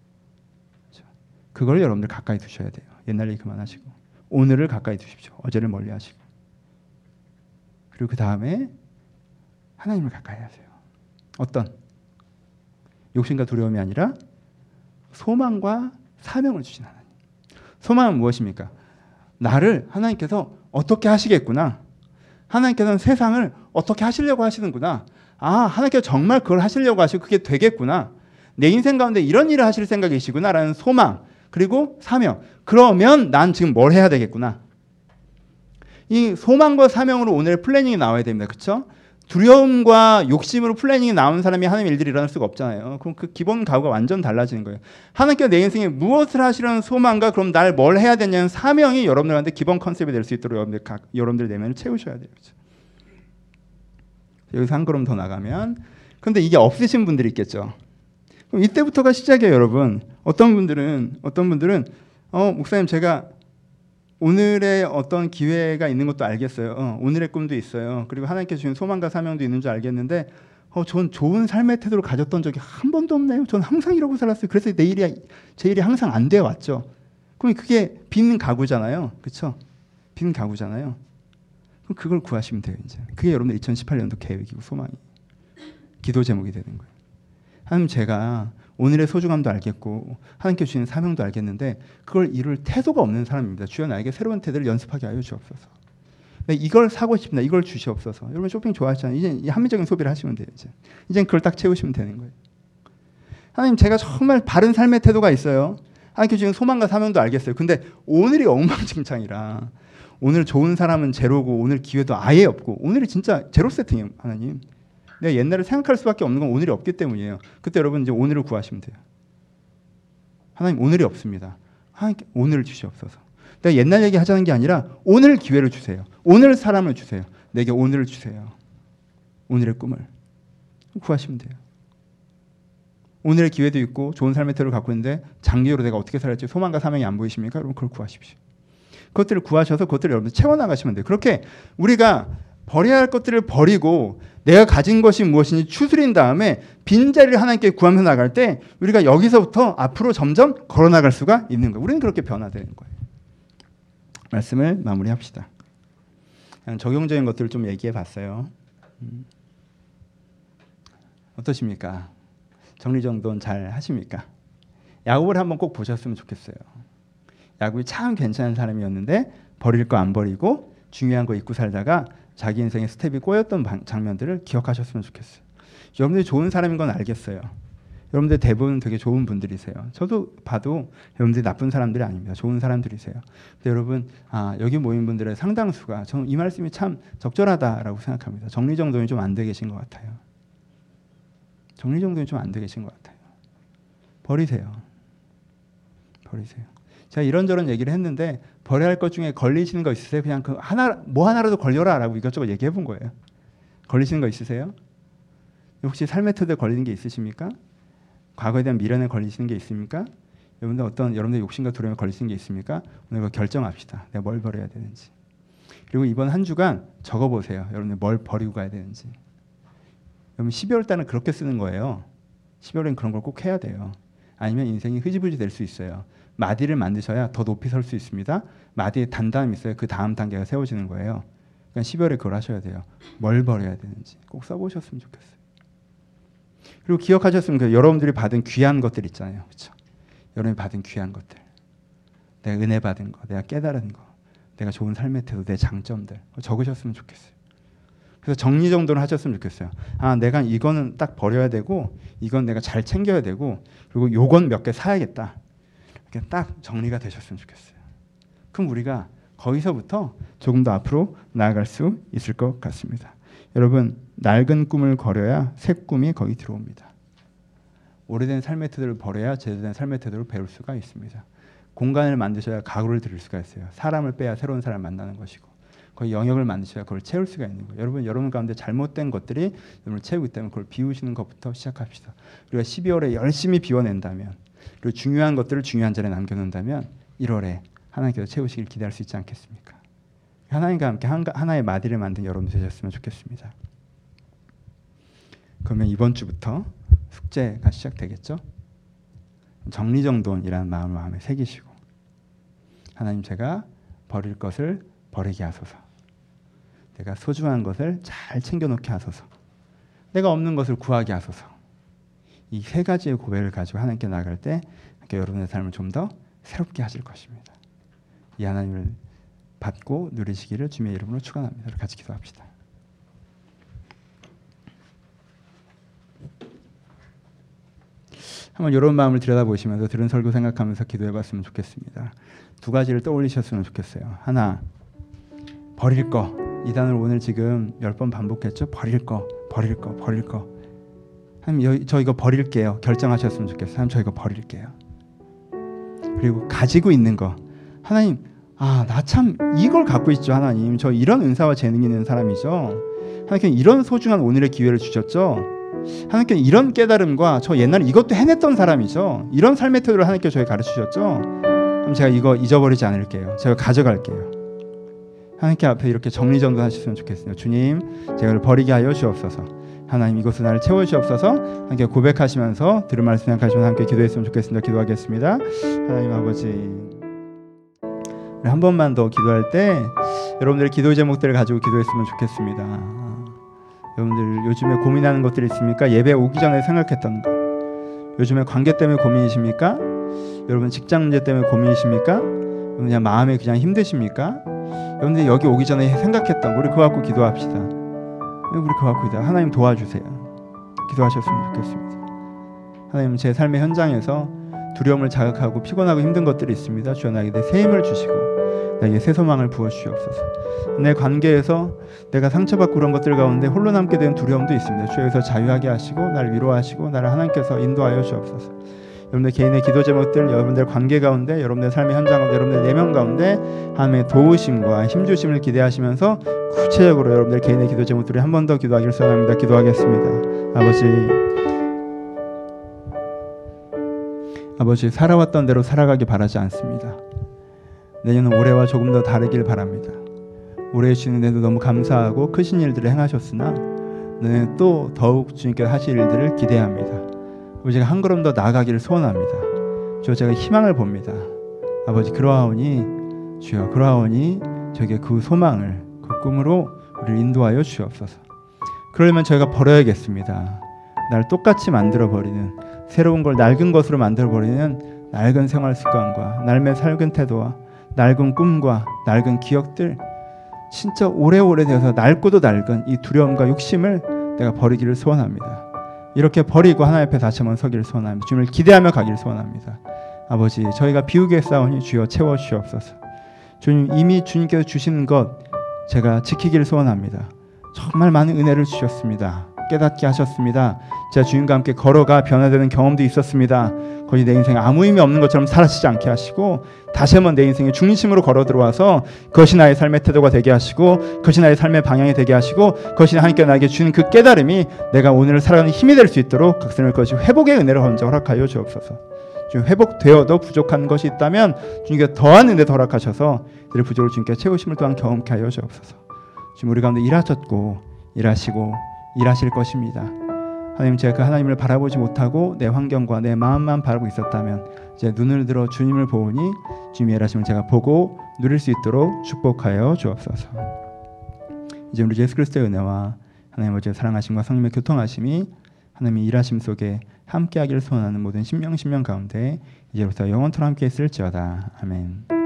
그걸 여러분들 가까이 두셔야 돼요. 옛날 얘기 그만하시고 오늘을 가까이 두십시오. 어제를 멀리하시고 그리고 그 다음에 하나님을 가까이 하세요. 어떤? 욕심과 두려움이 아니라 소망과 사명을 주신 하나님. 소망은 무엇입니까? 나를 하나님께서 어떻게 하시겠구나. 하나님께서는 세상을 어떻게 하시려고 하시는구나. 아, 하나님께서 정말 그걸 하시려고 하시고 그게 되겠구나. 내 인생 가운데 이런 일을 하실 생각이시구나라는 소망 그리고 사명. 그러면 난 지금 뭘 해야 되겠구나. 이 소망과 사명으로 오늘 플래닝이 나와야 됩니다. 그렇죠? 두려움과 욕심으로 플래닝이 나온 사람이 하나님의 일들이 일어날 수가 없잖아요. 그럼 그 기본 각오가 완전 달라지는 거예요. 하나님께서 내 인생에 무엇을 하시려는 소망과 그럼 날 뭘 해야 되냐는 사명이 여러분들한테 기본 컨셉이 될 수 있도록 여러분들 각, 여러분들 내면을 채우셔야 돼요. 그렇죠? 여기서 한 걸음 더 나가면 근데 이게 없으신 분들이 있겠죠. 그럼 이때부터가 시작이에요, 여러분. 어떤 분들은 어떤 분들은 어, 목사님 제가 오늘의 어떤 기회가 있는 것도 알겠어요. 어, 오늘의 꿈도 있어요. 그리고 하나님께서 주신 소망과 사명도 있는 줄 알겠는데 어, 전 좋은 삶의 태도를 가졌던 적이 한 번도 없네요. 전 항상 이러고 살았어요. 그래서 내 일이 제 일이 항상 안 되어 왔죠. 그럼 그게 빈 가구잖아요. 그렇죠? 빈 가구잖아요. 그럼 그걸 구하시면 돼요. 이제 그게 여러분들 이천십팔 년도 계획이고 소망이 기도 제목이 되는 거예요. 하나님 제가 오늘의 소중함도 알겠고 하나님께 주시는 사명도 알겠는데 그걸 이룰 태도가 없는 사람입니다. 주여 나에게 새로운 태도를 연습하게 하여 주옵소서. 이걸 사고 싶습니다. 이걸 주시옵소서. 여러분 쇼핑 좋아하시잖아요. 이제 합리적인 소비를 하시면 돼요. 이제 이제 그걸 딱 채우시면 되는 거예요. 하나님 제가 정말 바른 삶의 태도가 있어요. 하나님께 주시는 소망과 사명도 알겠어요. 근데 오늘이 엉망진창이라 오늘 좋은 사람은 제로고 오늘 기회도 아예 없고 오늘이 진짜 제로 세팅이에요. 하나님. 내가 옛날을 생각할 수밖에 없는 건 오늘이 없기 때문이에요. 그때 여러분 이제 오늘을 구하시면 돼요. 하나님 오늘이 없습니다. 하나님께 오늘을 주시옵소서. 내가 옛날 얘기 하자는 게 아니라 오늘 기회를 주세요. 오늘 사람을 주세요. 내게 오늘을 주세요. 오늘의 꿈을 구하시면 돼요. 오늘의 기회도 있고 좋은 삶의 태도를 갖고 있는데 장기적으로 내가 어떻게 살할지 소망과 사명이 안 보이십니까? 여러분 그걸 구하십시오. 그것들을 구하셔서 그것들을 여러분 채워나가시면 돼요. 그렇게 우리가 버려야 할 것들을 버리고 내가 가진 것이 무엇인지 추스린 다음에 빈자리를 하나님께 구하면서 나갈 때 우리가 여기서부터 앞으로 점점 걸어나갈 수가 있는 거예요. 우리는 그렇게 변화되는 거예요. 말씀을 마무리합시다. 그냥 적용적인 것들을 좀 얘기해 봤어요. 음. 어떠십니까? 정리정돈 잘 하십니까? 야곱을 한번 꼭 보셨으면 좋겠어요. 야곱이 참 괜찮은 사람이었는데 버릴 거 안 버리고 중요한 거 잊고 살다가 자기 인생의 스텝이 꼬였던 장면들을 기억하셨으면 좋겠어요. 여러분들이 좋은 사람인 건 알겠어요. 여러분들 대부분 되게 좋은 분들이세요. 저도 봐도 여러분들이 나쁜 사람들이 아닙니다. 좋은 사람들이세요. 근데 여러분 아, 여기 모인 분들의 상당수가 저는 이 말씀이 참 적절하다라고 생각합니다. 정리정돈이 좀 안 돼 계신 것 같아요. 정리정돈이 좀 안 돼 계신 것 같아요. 버리세요. 버리세요. 제가 이런저런 얘기를 했는데 버려야 할 것 중에 걸리시는 거 있으세요? 그냥 그 하나 뭐 하나라도 걸려라라고 이것저것 얘기해 본 거예요. 걸리시는 거 있으세요? 혹시 삶의 태도에 걸리는 게 있으십니까? 과거에 대한 미련에 걸리시는 게 있습니까? 여러분들 어떤 여러분들 욕심과 두려움에 걸리시는 게 있습니까? 오늘 그거 결정합시다. 내가 뭘 버려야 되는지. 그리고 이번 한 주간 적어보세요. 여러분들 뭘 버리고 가야 되는지. 여러분 십이월 달은 그렇게 쓰는 거예요. 십이월엔 그런 걸 꼭 해야 돼요. 아니면 인생이 흐지부지 될 수 있어요. 마디를 만드셔야 더 높이 설 수 있습니다. 마디에 단단함이 있어야 그 다음 단계가 세워지는 거예요. 그러니까 십이월에 그걸 하셔야 돼요. 뭘 버려야 되는지 꼭 써보셨으면 좋겠어요. 그리고 기억하셨으면 그 여러분들이 받은 귀한 것들 있잖아요. 그렇죠? 여러분이 받은 귀한 것들. 내가 은혜 받은 거, 내가 깨달은 거, 내가 좋은 삶의 태도, 내 장점들 적으셨으면 좋겠어요. 그래서 정리정돈을 하셨으면 좋겠어요. 아, 내가 이거는 딱 버려야 되고 이건 내가 잘 챙겨야 되고 그리고 요건 몇 개 사야겠다. 이렇게 딱 정리가 되셨으면 좋겠어요. 그럼 우리가 거기서부터 조금 더 앞으로 나아갈 수 있을 것 같습니다. 여러분, 낡은 꿈을 버려야 새 꿈이 거기 들어옵니다. 오래된 삶의 태도를 버려야 제대로 삶의 태도를 배울 수가 있습니다. 공간을 만드셔야 가구를 들일 수가 있어요. 사람을 빼야 새로운 사람을 만나는 것이고 거기 영역을 만드셔야 그걸 채울 수가 있는 거예요. 여러분, 여러분 가운데 잘못된 것들이 여러분을 채우기 때문에 그걸 비우시는 것부터 시작합시다. 우리가 십이월에 열심히 비워낸다면 그리고 중요한 것들을 중요한 자리에 남겨놓는다면 일월에 하나님께서 채우시길 기대할 수 있지 않겠습니까? 하나님과 함께 하나의 마디를 만든 여러분 되셨으면 좋겠습니다. 그러면 이번 주부터 숙제가 시작되겠죠? 정리정돈이라는 마음을 마음에 새기시고 하나님, 제가 버릴 것을 버리게 하소서. 내가 소중한 것을 잘 챙겨놓게 하소서. 내가 없는 것을 구하게 하소서. 이 세 가지의 고백을 가지고 하나님께 나아갈 때 여러분의 삶을 좀 더 새롭게 하실 것입니다. 이 하나님을 받고 누리시기를 주님의 이름으로 축원합니다. 같이 기도합시다. 한번 이런 마음을 들여다보시면서 들은 설교 생각하면서 기도해봤으면 좋겠습니다. 두 가지를 떠올리셨으면 좋겠어요. 하나, 버릴 거. 이 단어를 오늘 지금 열 번 반복했죠. 버릴 거, 버릴 거, 버릴 거. 하나님, 저 이거 버릴게요. 결정하셨으면 좋겠어요. 하나님, 저 이거 버릴게요. 그리고 가지고 있는 거. 하나님, 아, 나 참 이걸 갖고 있죠. 하나님, 저 이런 은사와 재능이 있는 사람이죠. 하나님께 이런 소중한 오늘의 기회를 주셨죠. 하나님께 이런 깨달음과 저 옛날에 이것도 해냈던 사람이죠. 이런 삶의 태도를 하나님께 저희 가르치셨죠. 그럼 제가 이거 잊어버리지 않을게요. 제가 가져갈게요. 하나님께 앞에 이렇게 정리정돈 하셨으면 좋겠어요. 주님, 제가 이걸 버리게 하여 주옵소서. 하나님, 이것으로 나를 채워주옵소서. 함께 고백하시면서 들은 말씀 생각하시면서 함께 기도했으면 좋겠습니다. 기도하겠습니다. 하나님 아버지, 우리 한 번만 더 기도할 때 여러분들의 기도 제목들을 가지고 기도했으면 좋겠습니다. 여러분들 요즘에 고민하는 것들이 있습니까? 예배 오기 전에 생각했던 거. 요즘에 관계 때문에 고민이십니까? 여러분 직장 문제 때문에 고민이십니까? 여러분 그냥 마음에 그냥 힘드십니까? 여러분들 여기 오기 전에 생각했던 거, 우리 그거 갖고 기도합시다. 우리 그거 갖고 기도. 하나님 도와주세요. 기도하셨으면 좋겠습니다. 하나님, 제 삶의 현장에서 두려움을 자극하고 피곤하고 힘든 것들이 있습니다. 주여, 나에게 내 새 힘을 주시고 나에게 새 소망을 부어주시옵소서. 내 관계에서 내가 상처받고 그런 것들 가운데 홀로 남게 된 두려움도 있습니다. 주여서 자유하게 하시고 나를 위로하시고 나를 하나님께서 인도하여 주옵소서. 여러분들 개인의 기도 제목들, 여러분들 관계 가운데, 여러분들 삶의 현장 가운데, 여러분들 내면 가운데 하나님의 도우심과 힘주심을 기대하시면서 구체적으로 여러분들 개인의 기도 제목들이 한 번 더 기도하기를 소원합니다. 기도하겠습니다. 아버지, 아버지 살아왔던 대로 살아가기 바라지 않습니다. 내년은 올해와 조금 더 다르길 바랍니다. 올해 주시는데도 너무 감사하고 크신 일들을 행하셨으나 내년 또 더욱 주님께서 하실 일들을 기대합니다. 제가 한 걸음 더 나아가기를 소원합니다. 주여, 제가 희망을 봅니다. 아버지, 그러하오니 주여, 그러하오니 저에게 그 소망을, 그 꿈으로 우리를 인도하여 주옵소서. 그러려면 저희가 버려야겠습니다. 날 똑같이 만들어버리는, 새로운 걸 낡은 것으로 만들어버리는 낡은 생활 습관과 낡은 살근 태도와 낡은 꿈과 낡은 기억들, 진짜 오래오래 되어서 낡고도 낡은 이 두려움과 욕심을 내가 버리기를 소원합니다. 이렇게 버리고 하나님 앞에 다시 한번 서기를 소원합니다. 주님을 기대하며 가기를 소원합니다. 아버지, 저희가 비우게 싸우니 주여 채워주시옵소서. 주님, 이미 주님께서 주신 것 제가 지키기를 소원합니다. 정말 많은 은혜를 주셨습니다. 깨닫게 하셨습니다. 제가 주님과 함께 걸어가 변화되는 경험도 있었습니다. 거의 내 인생에 아무 의미 없는 것처럼 사라지지 않게 하시고 다시 한번 내 인생의 중심으로 걸어 들어와서 그것이 나의 삶의 태도가 되게 하시고 그것이 나의 삶의 방향이 되게 하시고 그것이 하나님께 나에게 주는 그 깨달음이 내가 오늘을 살아가는 힘이 될 수 있도록 각성을 것이 회복의 은혜를 먼저 허락하여 주옵소서. 주님, 회복되어도 부족한 것이 있다면 주님께서 더한 은혜 허락하셔서 이들 부족을 주님께 채우심을 또한 경험케 하여 주옵소서. 지금 우리 가운데 일하셨고 일하시고 일하실 것입니다. 하나님, 제가 그 하나님을 바라보지 못하고 내 환경과 내 마음만 바라보고 있었다면 이제 눈을 들어 주님을 보니 주님의 일하심을 제가 보고 누릴 수 있도록 축복하여 주옵소서. 이제 우리 예수 그리스도의 은혜와 하나님 아버지의 사랑하심과 성령의 교통하심이 하나님의 일하심 속에 함께하기를 소원하는 모든 신명 신명 가운데 이제부터 영원토록 함께 있을지어다. 아멘.